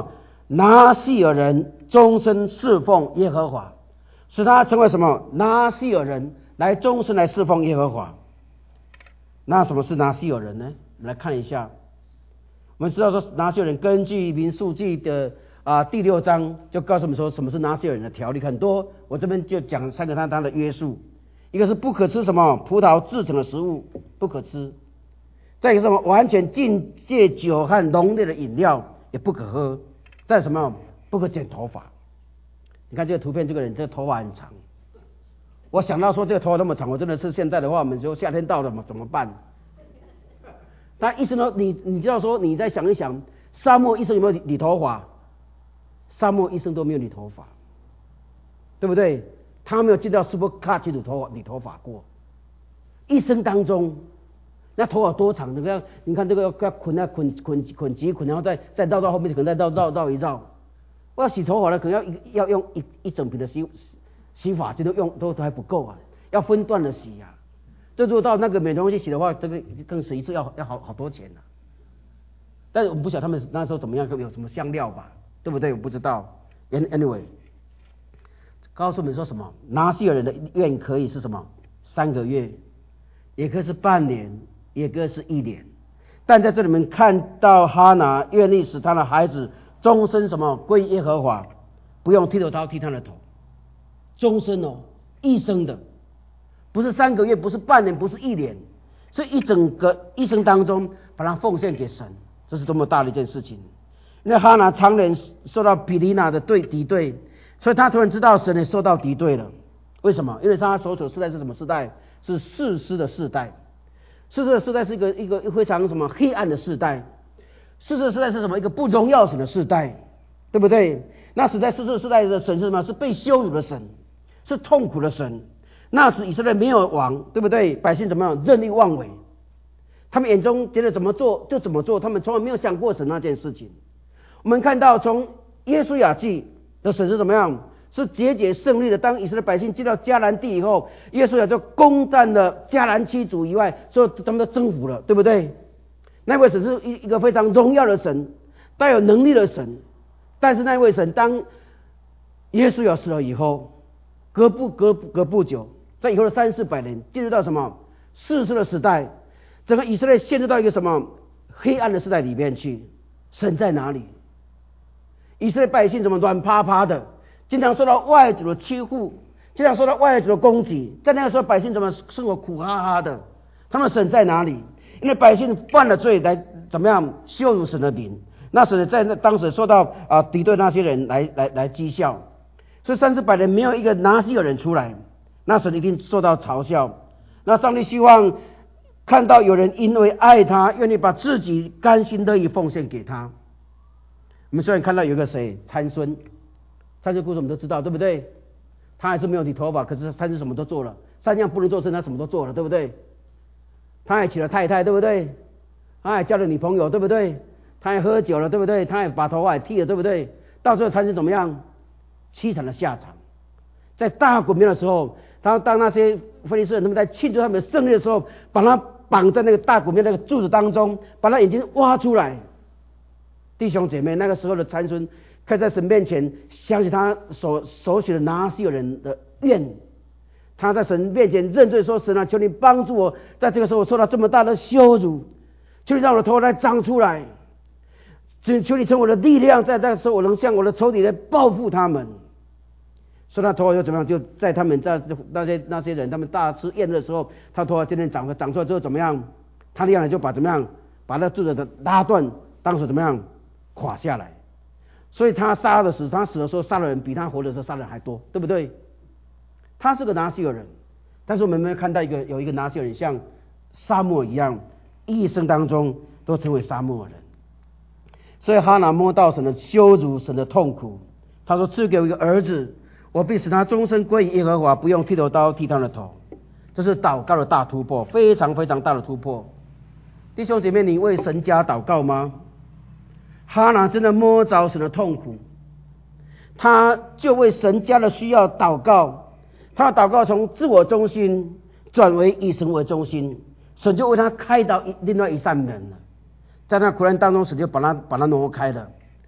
拿细尔人终身侍奉耶和华，使他成为什么？拿细尔人来终身来侍奉耶和华。那什么是拿细尔人呢？我们来看一下。我们知道说拿细尔人根据民数记的第6章就告诉我们说什么是拿细尔人的条例，很多，我这边就讲3个他的约束。一个是不可吃什么葡萄制成的食物，不可吃；再一个是什么？完全禁戒酒和浓烈的饮料，也不可喝。再什么？不可剪头发。你看这个图片，这个人这个头发很长。我想到说这个头发那么长，我真的是现在的话，我们说夏天到了怎么办？他意思呢？你知道说，你再想一想，沙漠医生有没有理头发？沙漠医生都没有理头发，对不对？他没有进到 Supercar 去理头发过。一生当中，那头发多长？你看这个要捆几捆，然后再绕到后面，可能再绕一绕。我要洗头发了，可能要用一整瓶的洗发剂都还不够啊，要分段的洗啊。这如果到那个美容院去洗的话，这个更洗一次要好多钱啊。但是我们不晓得他们那时候怎么样，有什么香料吧，对不对？我不知道。Anyway， 告诉我们说什么？拿细尔人的愿可以是什么？3个月，也可以是半年，也可以是1年。但在这里面看到哈拿愿意使他的孩子终身什么归耶和华，不用剃头刀剃他的头，终身哦，一生的，不是3个月，不是半年，不是1年，是一整个一生当中把它奉献给神，这是多么大的一件事情。因为哈拿常年受到比利娜的敌对，所以他突然知道神也受到敌对了。为什么？因为他所处的世代是什么世代？是士师的世代。士师的世代是一个非常什么黑暗的世代。士师的世代是什么？一个不荣耀神的世代，对不对？那时在士师的世代的神是什么？是被羞辱的神，是痛苦的神。那时以色列没有王，对不对？百姓怎么样？任意妄为，他们眼中觉得怎么做就怎么做，他们从来没有想过神那件事情。我们看到从约书亚记的神是怎么样？是节节胜利的。当以色列百姓进到迦南地以后，约书亚就攻占了迦南7族以外，所以他们都征服了，对不对？那位神是一个非常荣耀的神，带有能力的神。但是那位神当约书亚死了以后，隔不久，在以后的300-400年，进入到什么士师的时代，整个以色列陷入到一个什么黑暗的时代里面去。神在哪里？以色列百姓怎么软趴趴的，经常受到外族的欺负，经常受到外族的攻击。在那个时候，百姓怎么生活苦哈哈的？他们神在哪里？因为百姓犯了罪，来怎么样羞辱神的名？那神在当时受到敌对那些人来讥笑，所以300年没有一个拿细尔人出来，那神一定受到嘲笑。那上帝希望看到有人因为爱他，愿意把自己甘心乐意奉献给他。我们虽然看到有一个谁参孙故事我们都知道，对不对？他还是没有理头发，可是参孙什么都做了，3样不能做事他什么都做了，对不对？他也娶了太太，对不对？他也交了女朋友，对不对？他也喝酒了，对不对？他也把头发也剃了，对不对？到最后参孙怎么样？凄惨的下场。在大滚面的时候，当那些非利士人他们在庆祝他们的胜利的时候，把他绑在那个大滚面那个柱子当中，把他眼睛挖出来。弟兄姐妹，那个时候的参孙可以在神面前想起他所许的拿细尔人的愿，他在神面前认罪说：“神啊，求你帮助我，在这个时候我受到这么大的羞辱，求你让我的头来长出来，求你成我的力量，在那个时候我能向我的仇敌来报复他们。”所以他头发又怎么样？就在他们在那些人他们大吃宴的时候，他头发渐渐长出来之后怎么样？他的样子就把怎么样？把那柱子的拉断，当时怎么样？垮下来。所以他他死的时候杀的人比他活的时候杀的人还多，对不对？他是个拿细尔人，但是我们没有看到有一个拿细尔人像沙漠一样，一生当中都成为沙漠人。所以哈拿摸到神的羞辱，神的痛苦。他说：“赐给我一个儿子，我必使他终身归于耶和华，不用剃头刀剃他的头。”这是祷告的大突破，非常非常大的突破。弟兄姐妹，你为神家祷告吗？哈拿真的摸着神的痛苦，他就为神家的需要祷告。他的祷告从自我中心转为以神为中心，神就为他开到另外一扇门了。在那苦难当中，神就把他挪开了。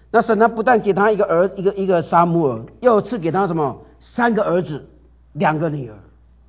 那神他不但给他一个撒母耳，又赐给他什么3个儿子，2个女儿。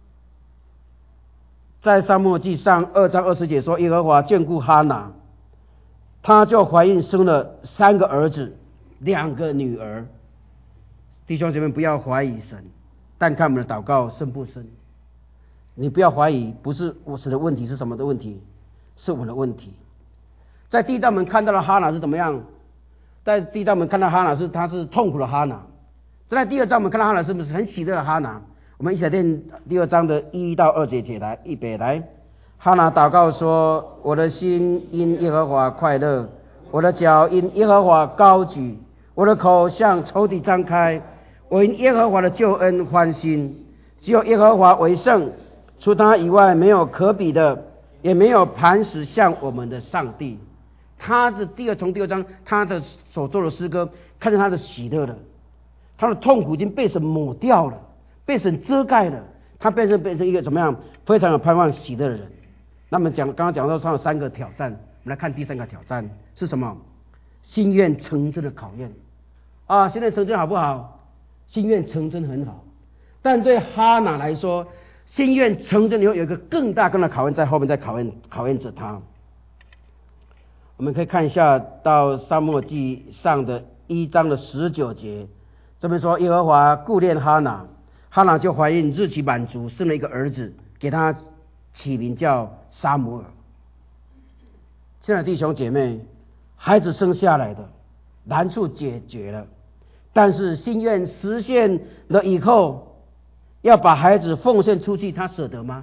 在撒母耳记上2章20节说，耶和华眷顾哈拿，她就怀孕生了3个儿子，2个女儿。弟兄姐妹，不要怀疑神，但看我们的祷告深不深。你不要怀疑，不是我神的问题，是什么的问题？是我们的问题。在第一章我们看到了哈拿是怎么样？在第一章我们看到哈拿他是痛苦的哈拿。在第2章我们看到哈拿是不是很喜乐的哈拿？我们一起来念第2章的1到2节，来，预备来。哈拿祷告说：我的心因耶和华快乐，我的脚因耶和华高举，我的口向仇敌张开，我因耶和华的救恩欢心。只有耶和华为圣，除他以外没有可比的，也没有磐石像我们的上帝。他的从第2章他的所做的诗歌，看见他的喜乐了，他的痛苦已经被神抹掉了，被神遮盖了，他变成一个怎么样非常有盼望喜乐的人。那么刚刚讲到他有3个挑战，我们来看第3个挑战是什么？心愿成真的考验啊！心愿成真好不好？心愿成真很好，但对哈拿来说，心愿成真以后有一个更大的考验在后面，在考验着他。我们可以看一下到撒母耳记上的1章的19节，这边说耶和华顾念哈拿，哈拿就怀孕，日期满足，生了一个儿子，给他起名叫撒母耳。亲爱的弟兄姐妹，孩子生下来的难处解决了，但是心愿实现了以后，要把孩子奉献出去，他舍得吗？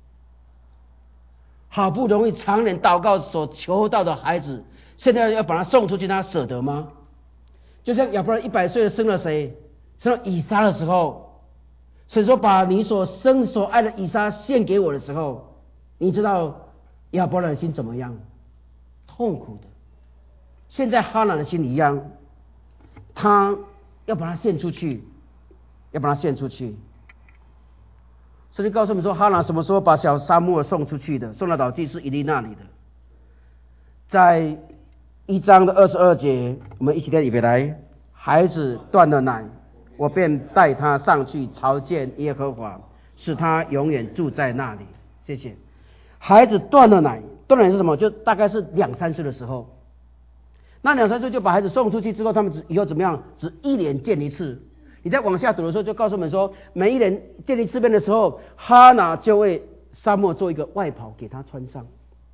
好不容易常年祷告所求到的孩子，现在要把他送出去，他舍得吗？就像亚伯拉100岁生了谁？生了以撒的时候，神说把你所生所爱的以撒献给我的时候，你知道亚伯拉的心怎么样？痛苦的。现在哈拿的心一样，他要把他献出去，要把他献出去。圣经告诉我们说，哈拿什么时候把小撒母耳送出去的？送到祭司以利那里的。在1章的22节，我们一起来预备来。孩子断了奶，我便带他上去朝见耶和华，使他永远住在那里。谢谢。孩子断了奶，断了奶是什么？就大概是2-3岁的时候。那2-3岁就把孩子送出去之后，他们以后怎么样？只1年见一次。你在往下读的时候，就告诉我们说，每1年建立次便的时候，哈拿就为撒母耳做一个外袍给他穿上。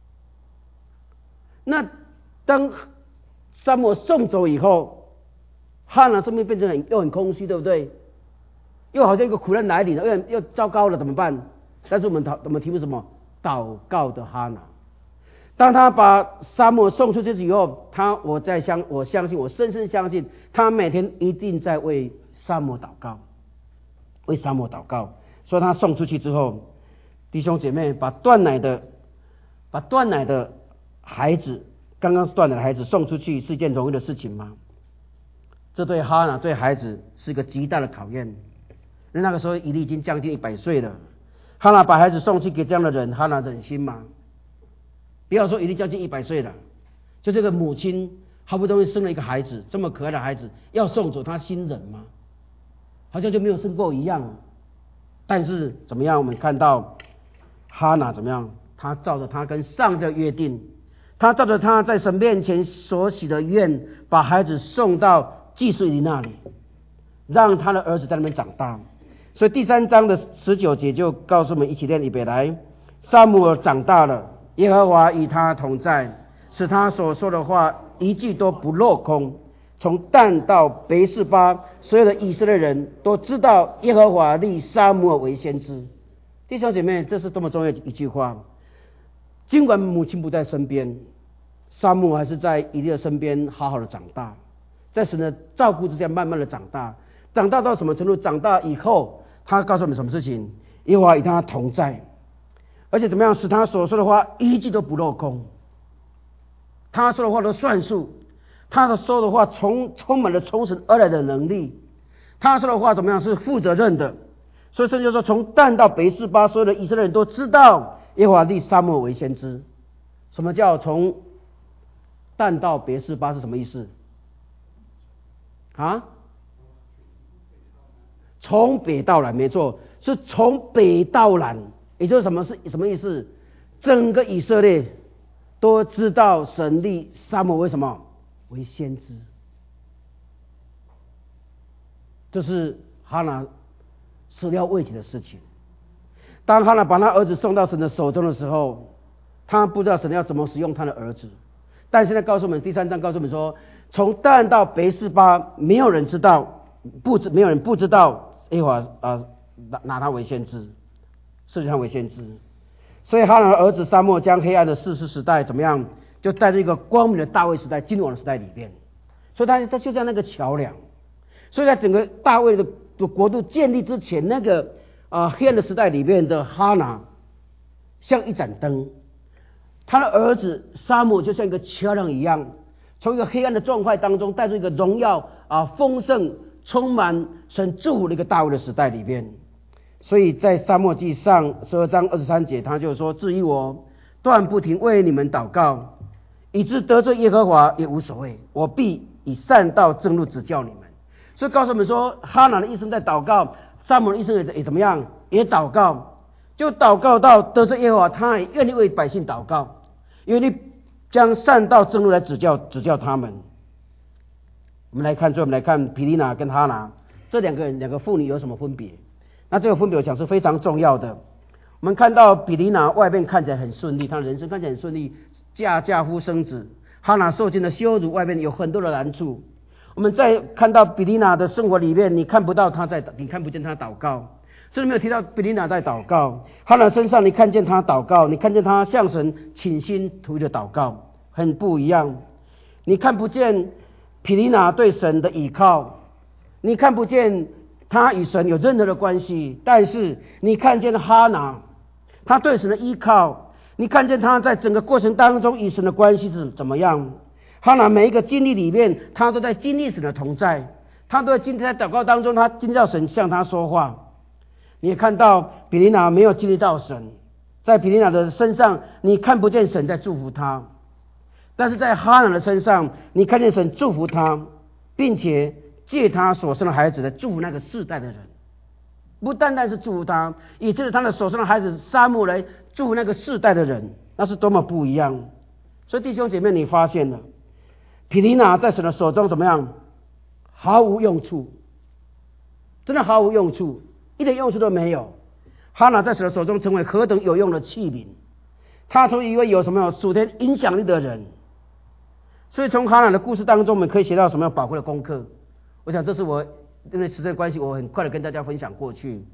那当撒母耳送走以后，哈拿生命变成又很空虚，对不对？又好像一个苦难来临了，又糟糕了，怎么办？但是我们题目什么？祷告的哈拿。当他把撒母耳送出去以后，我相信，我深深相信，他每天一定在为撒母耳祷告，为撒母耳祷告。所以他送出去之后，弟兄姐妹，把断奶的孩子，刚刚断奶的孩子送出去，是一件容易的事情吗？这对哈拿对孩子是一个极大的考验。因为那个时候以利已经将近100岁了，哈拿把孩子送去给这样的人，哈拿忍心吗？不要说以利将近100岁了，就这个母亲好不容易生了一个孩子，这么可爱的孩子要送走，他心忍吗？好像就没有生过一样。但是怎么样？我们看到哈拿怎么样？他照着他跟上帝的约定，他照着他在神面前所许的愿，把孩子送到祭司以利那里，让他的儿子在那边长大。所以第3章的19节就告诉我们，一起念预备来。撒母耳长大了，耶和华与他同在，使他所说的话一句都不落空。从但到别是巴，所有的以色列人都知道耶和华立撒母耳为先知。弟兄姐妹，这是多么重要的一句话。尽管母亲不在身边，撒母耳还是在以利的身边好好的长大，在神的照顾之下慢慢的长大。长大到什么程度？长大以后，他告诉我们什么事情？耶和华与他同在，而且怎么样？使他所说的话一句都不落空，他说的话都算数，他说的话充满了从神而来的能力，他说的话怎么样？是负责任的。所以圣经说，从但到别是巴，所有的以色列人都知道耶和华立撒母耳为先知。什么叫从但到别是巴是什么意思？ 啊？从北到南，没错，是从北到南，也就是什么意思？整个以色列都知道神立撒母耳为什么为先知，这是哈拿始料未及的事情。当哈拿把他儿子送到神的手中的时候，他不知道神要怎么使用他的儿子。但现在告诉我们，第3章告诉我们说，从但到别是巴，没有人知道，没有人不知道耶和华拿他为先知，设立他为先知。所以哈拿的儿子撒母耳将黑暗的士师时代怎么样，就带着一个光明的大卫时代进入王的时代里面。所以他就像那个桥梁。所以在整个大卫的国度建立之前，那个黑暗的时代里面的哈拿像一盏灯，他的儿子撒母耳就像一个桥梁一样，从一个黑暗的状态当中带出一个荣耀丰盛充满神祝福的一个大卫的时代里面。所以在撒母耳记上12章23节，他就说：至于我，断不停为你们祷告，以致得罪耶和华也无所谓，我必以善道正路指教你们。所以告诉我们说，哈拿的一生在祷告，撒母耳的一生也怎么样，也祷告，就祷告到得罪耶和华，他也愿意为百姓祷告，愿意将善道正路来指教他们。我们来看毗尼拿跟哈拿这两个妇女有什么分别？那这个分别我想是非常重要的。我们看到毗尼拿外面看起来很顺利，她的人生看起来很顺利，嫁夫生子；哈拿受尽了羞辱，外面有很多的难处。我们再看到毗尼拿的生活里面，你看不见她祷告，这里没有提到毗尼拿在祷告。哈拿身上你看见她祷告，你看见她向神倾心吐意的祷告，很不一样。你看不见毗尼拿对神的倚靠，你看不见他与神有任何的关系，但是你看见哈拿他对神的依靠，你看见他在整个过程当中与神的关系是怎么样。哈拿每一个经历里面，他都在经历神的同在，他都在祷告当中，他经历到神向他说话。你也看到毗尼拿没有经历到神，在毗尼拿的身上你看不见神在祝福他，但是在哈拿的身上你看见神祝福他，并且借他所生的孩子来祝福那个世代的人，不单单是祝福他，也借着他的所生的孩子撒母耳来祝福那个世代的人，那是多么不一样。所以弟兄姐妹，你发现了毗尼拿在神的手中怎么样？毫无用处，真的毫无用处，一点用处都没有。哈拿在神的手中成为何等有用的器皿，他成为一位有什么属天影响力的人。所以从哈拿的故事当中，我们可以学到什么宝贵的功课？我想这是我因为时间关系，我很快的跟大家分享过去。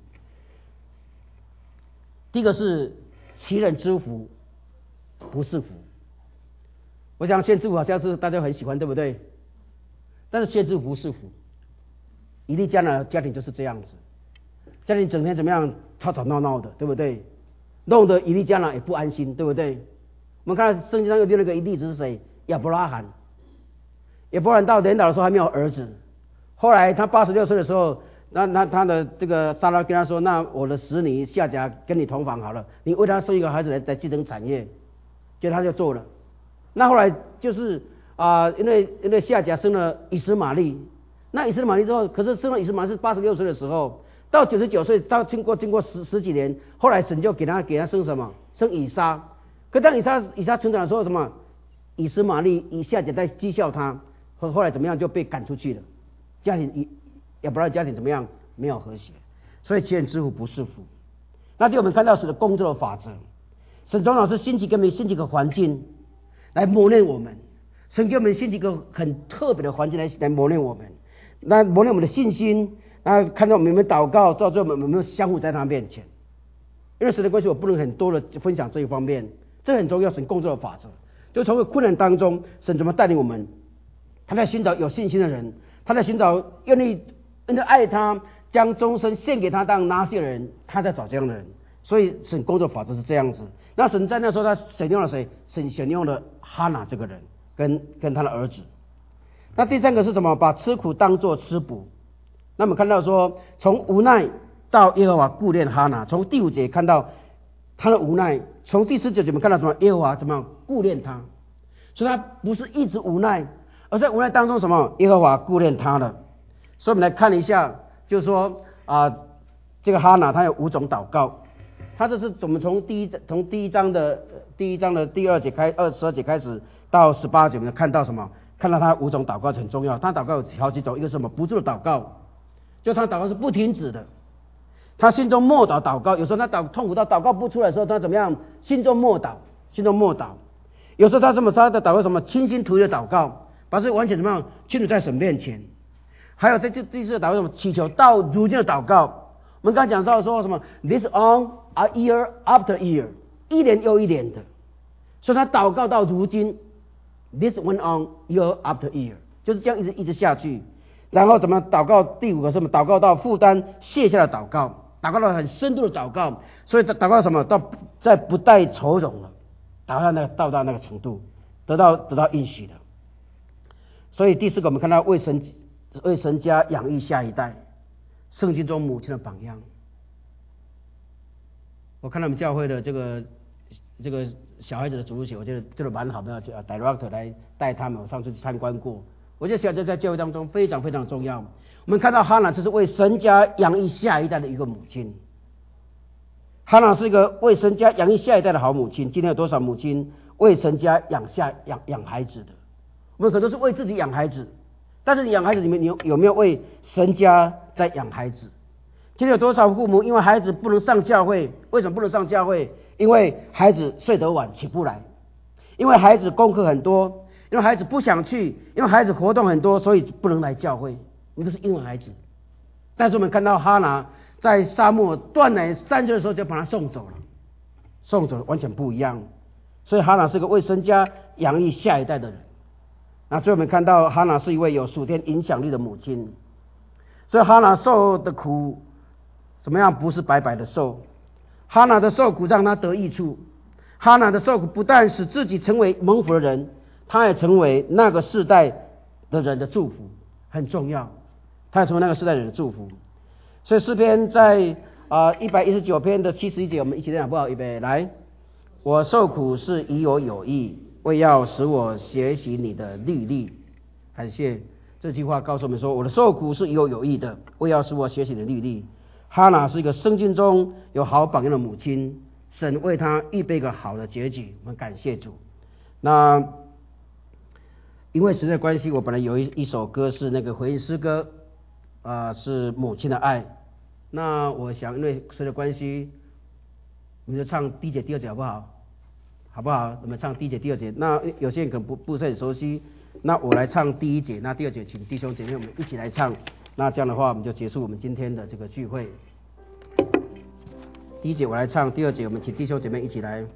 第一个是其人之福不是福。我想先知福好像是大家很喜欢，对不对？但是先知福不是福。以利家的家庭就是这样子，家庭整天怎么样吵吵闹闹的，对不对？弄得以利家也不安心，对不对？我们看圣经上有那个例子是谁？亚伯拉罕。亚伯拉罕到年老的时候还没有儿子，后来他86岁的时候，那他的这个撒拉跟他说：“那我的使女夏甲跟你同房好了，你为他生一个孩子来继承产业。”结果他就做了。那后来就是因为夏甲生了以实玛利，那以实玛利之后，可是生了以实玛利是86岁的时候，到99岁，经过十几年，后来神就给他生什么？生以撒。可当以撒成长的时候，什么？以实玛利以夏甲在讥笑他，后来怎么样就被赶出去了。家庭亚伯拉罕家庭怎么样？没有和谐，所以其人之福不是福。那就我们看到神的工作的法则，神总老是兴起一个环境来磨练我们，神给我们兴起一个很特别的环境来磨练我们，那磨练我们的信心，那看到我们有没有祷告，到最后我们有没有相互在他面前。因为神的关系，我不能很多的分享这一方面，这很重要。神工作的法则，就从困难当中，神怎么带领我们？他在寻找有信心的人，他在寻找愿意爱他，将终身献给他当拿西尔人，他在找这样的人。所以神工作法则是这样子。那神在那时候他选用了谁？神选用了哈拿这个人跟他的儿子。那第三个是什么？把吃苦当作吃补。那我们看到说，从无奈到耶和华顾念哈拿，从第5节看到他的无奈，从第19节我们看到什么？耶和华怎么样顾念他？所以他不是一直无奈，而在无奈当中什么？耶和华顾念他了。 所以我们来看一下，就是说这个哈拿他有5种祷告，他这是我们从第一章的第22节开始到18节，我们看到什么？看到他5种祷告很重要。他祷告有好几种，一个是什么？不住的祷告，就他祷告是不停止的。他心中默祷告，有时候他痛苦到祷告不出来的时候，他怎么样？心中默祷。有时候他他的祷告什么？倾心吐意的祷告，把自己完全怎么样？倾吐在神面前。还有第四个祷告什么？祈求到如今的祷告。我们刚才讲到说什么 ？This on a year after year， 一年又一年的，所以他祷告到如今。This went on year after year， 就是这样一直下去。然后怎么祷告？第5个是什么？祷告到负担卸下的祷告，祷告到很深度的祷告。所以祷告什么？在不带愁容了，祷告到那个程度，得到应许的。所以第4个我们看到为神家养育下一代，圣经中母亲的榜样。我看到我们教会的这个小孩子的主日学，我觉得这个蛮好的，director 来带他们。我上次去参观过，我觉得小孩子在教会当中非常非常重要。我们看到哈拿这是为神家养育下一代的一个母亲，哈拿是一个为神家养育下一代的好母亲。今天有多少母亲为神家养孩子的？我们可能是为自己养孩子，但是你养孩子里面，你有没有为神家在养孩子？今天有多少父母因为孩子不能上教会？为什么不能上教会？因为孩子睡得晚起不来，因为孩子功课很多，因为孩子不想去，因为孩子活动很多，所以不能来教会。我们都是因为孩子。但是我们看到哈拿在沙漠断奶3岁的时候就把他送走了，完全不一样。所以哈拿是个为神家养育下一代的人。那最后我们看到哈拿是一位有属天影响力的母亲。所以哈拿受的苦怎么样？不是白白的受。哈拿的受苦让他得益处，哈拿的受苦不但使自己成为蒙福的人，他也成为那个世代的人的祝福，很重要。他也成为那个世代的人的祝福。所以诗篇在119篇的71节，我们一起念好不好？预备来，我受苦是以我有益，为要使我学习你的律例。感谢这句话告诉我们说，我的受苦是以我有益的，为要使我学习你的律例。哈拿是一个圣经中有好榜样的母亲，神为她预备一个好的结局，我们感谢主。那因为时间的关系，我本来有一首歌是那个回应诗歌，是母亲的爱。那我想因为时间的关系，我们就唱第1节第2节好不好？好不好？我们唱第1节第2节。那有些人可能不是很熟悉，那我来唱第1节，那第2节请弟兄姐妹我们一起来唱。那这样的话，我们就结束我们今天的这个聚会。第1节我来唱，第2节我们请弟兄姐妹一起来。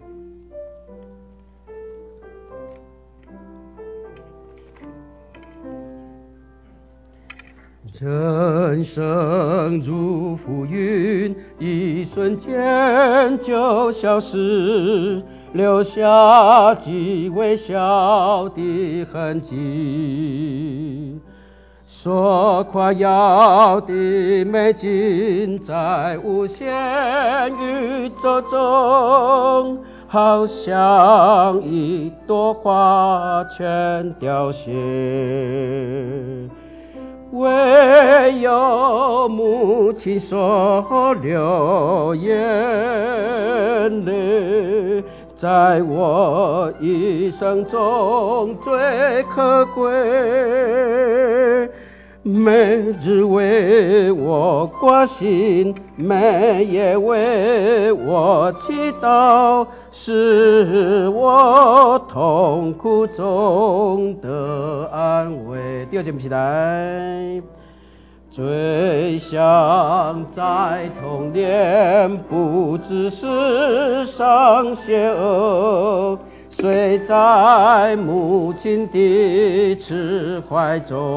人生如浮云，一瞬间就消失，留下极微小的痕迹。所夸耀的美景，在无限宇宙中，好像一朵花全凋谢。唯有母亲所流眼泪，在我一生中最可贵。每日为我挂心，每夜为我祈祷，使我痛苦中得安慰。第2节我们起来。最想在童年，不知世上邪恶，睡在母亲的慈怀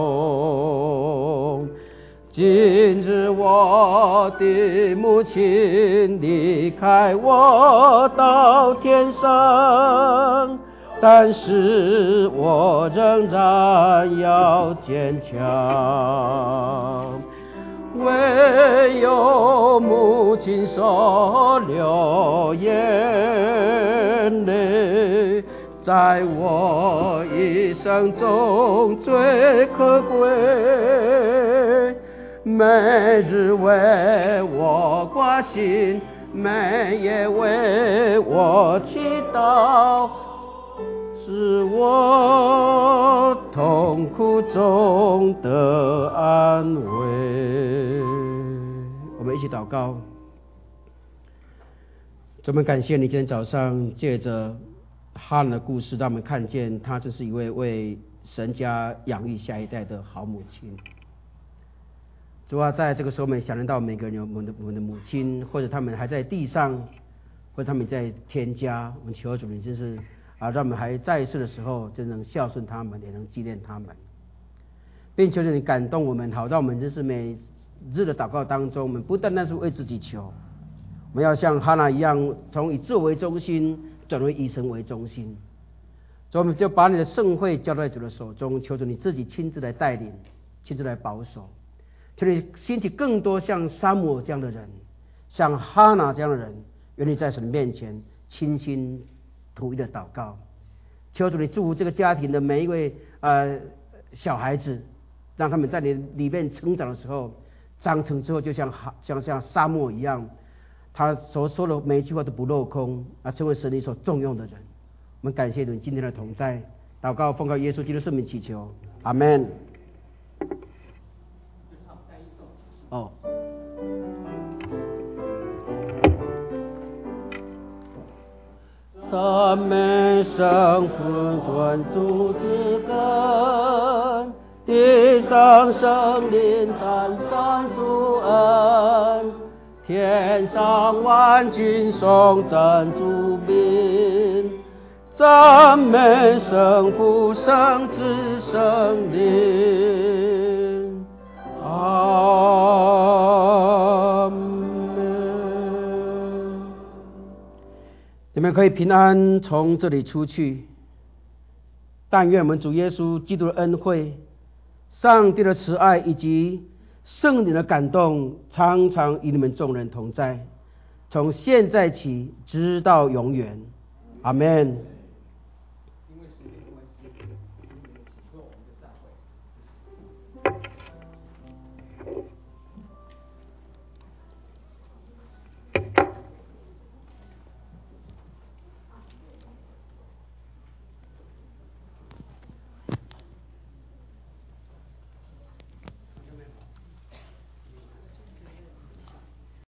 中。今日我的母亲离开我到天上，但是我仍然要坚强。唯有母亲所流眼泪，在我一生中最可贵。 每日为我挂心，每夜为我祈祷，使我痛苦中得安慰。我们一起祷告。主，我们感谢你今天早上借着哈拿的故事，让我们看见她真是一位为神家养育下一代的好母亲。主啊，在这个时候，我们想到每个人，我们的母亲，或者他们还在地上，或者他们在天家，我们求主你真是让我们还在世的时候，真能孝顺他们，也能纪念他们，并求你感动我们，好让我们真是每日的祷告当中，我们不单单是为自己求，我们要像哈拿一样，从以自我为中心转为以神为中心。所以我们就把你的圣会交在主的手中，求主你自己亲自来带领，亲自来保守。求你兴起更多像撒母耳这样的人，像哈拿这样的人，愿你在神面前倾心吐意的祷告。求主你祝福这个家庭的每一位小孩子，让他们在你里面成长的时候，长成之后就像撒母耳一样，他所说的每一句话都不落空，成为神你所重用的人。我们感谢你今天的同在，祷告奉靠耶稣基督圣名祈求，阿们。哦，赞美圣父尊主之本，地上生灵赞赏主恩，天上万军颂赞主名，赞美圣父圣子圣灵。阿们。你们可以平安从这里出去。但愿我们主耶稣基督的恩惠、上帝的慈爱以及圣灵的感动，常常与你们众人同在，从现在起直到永远。阿们。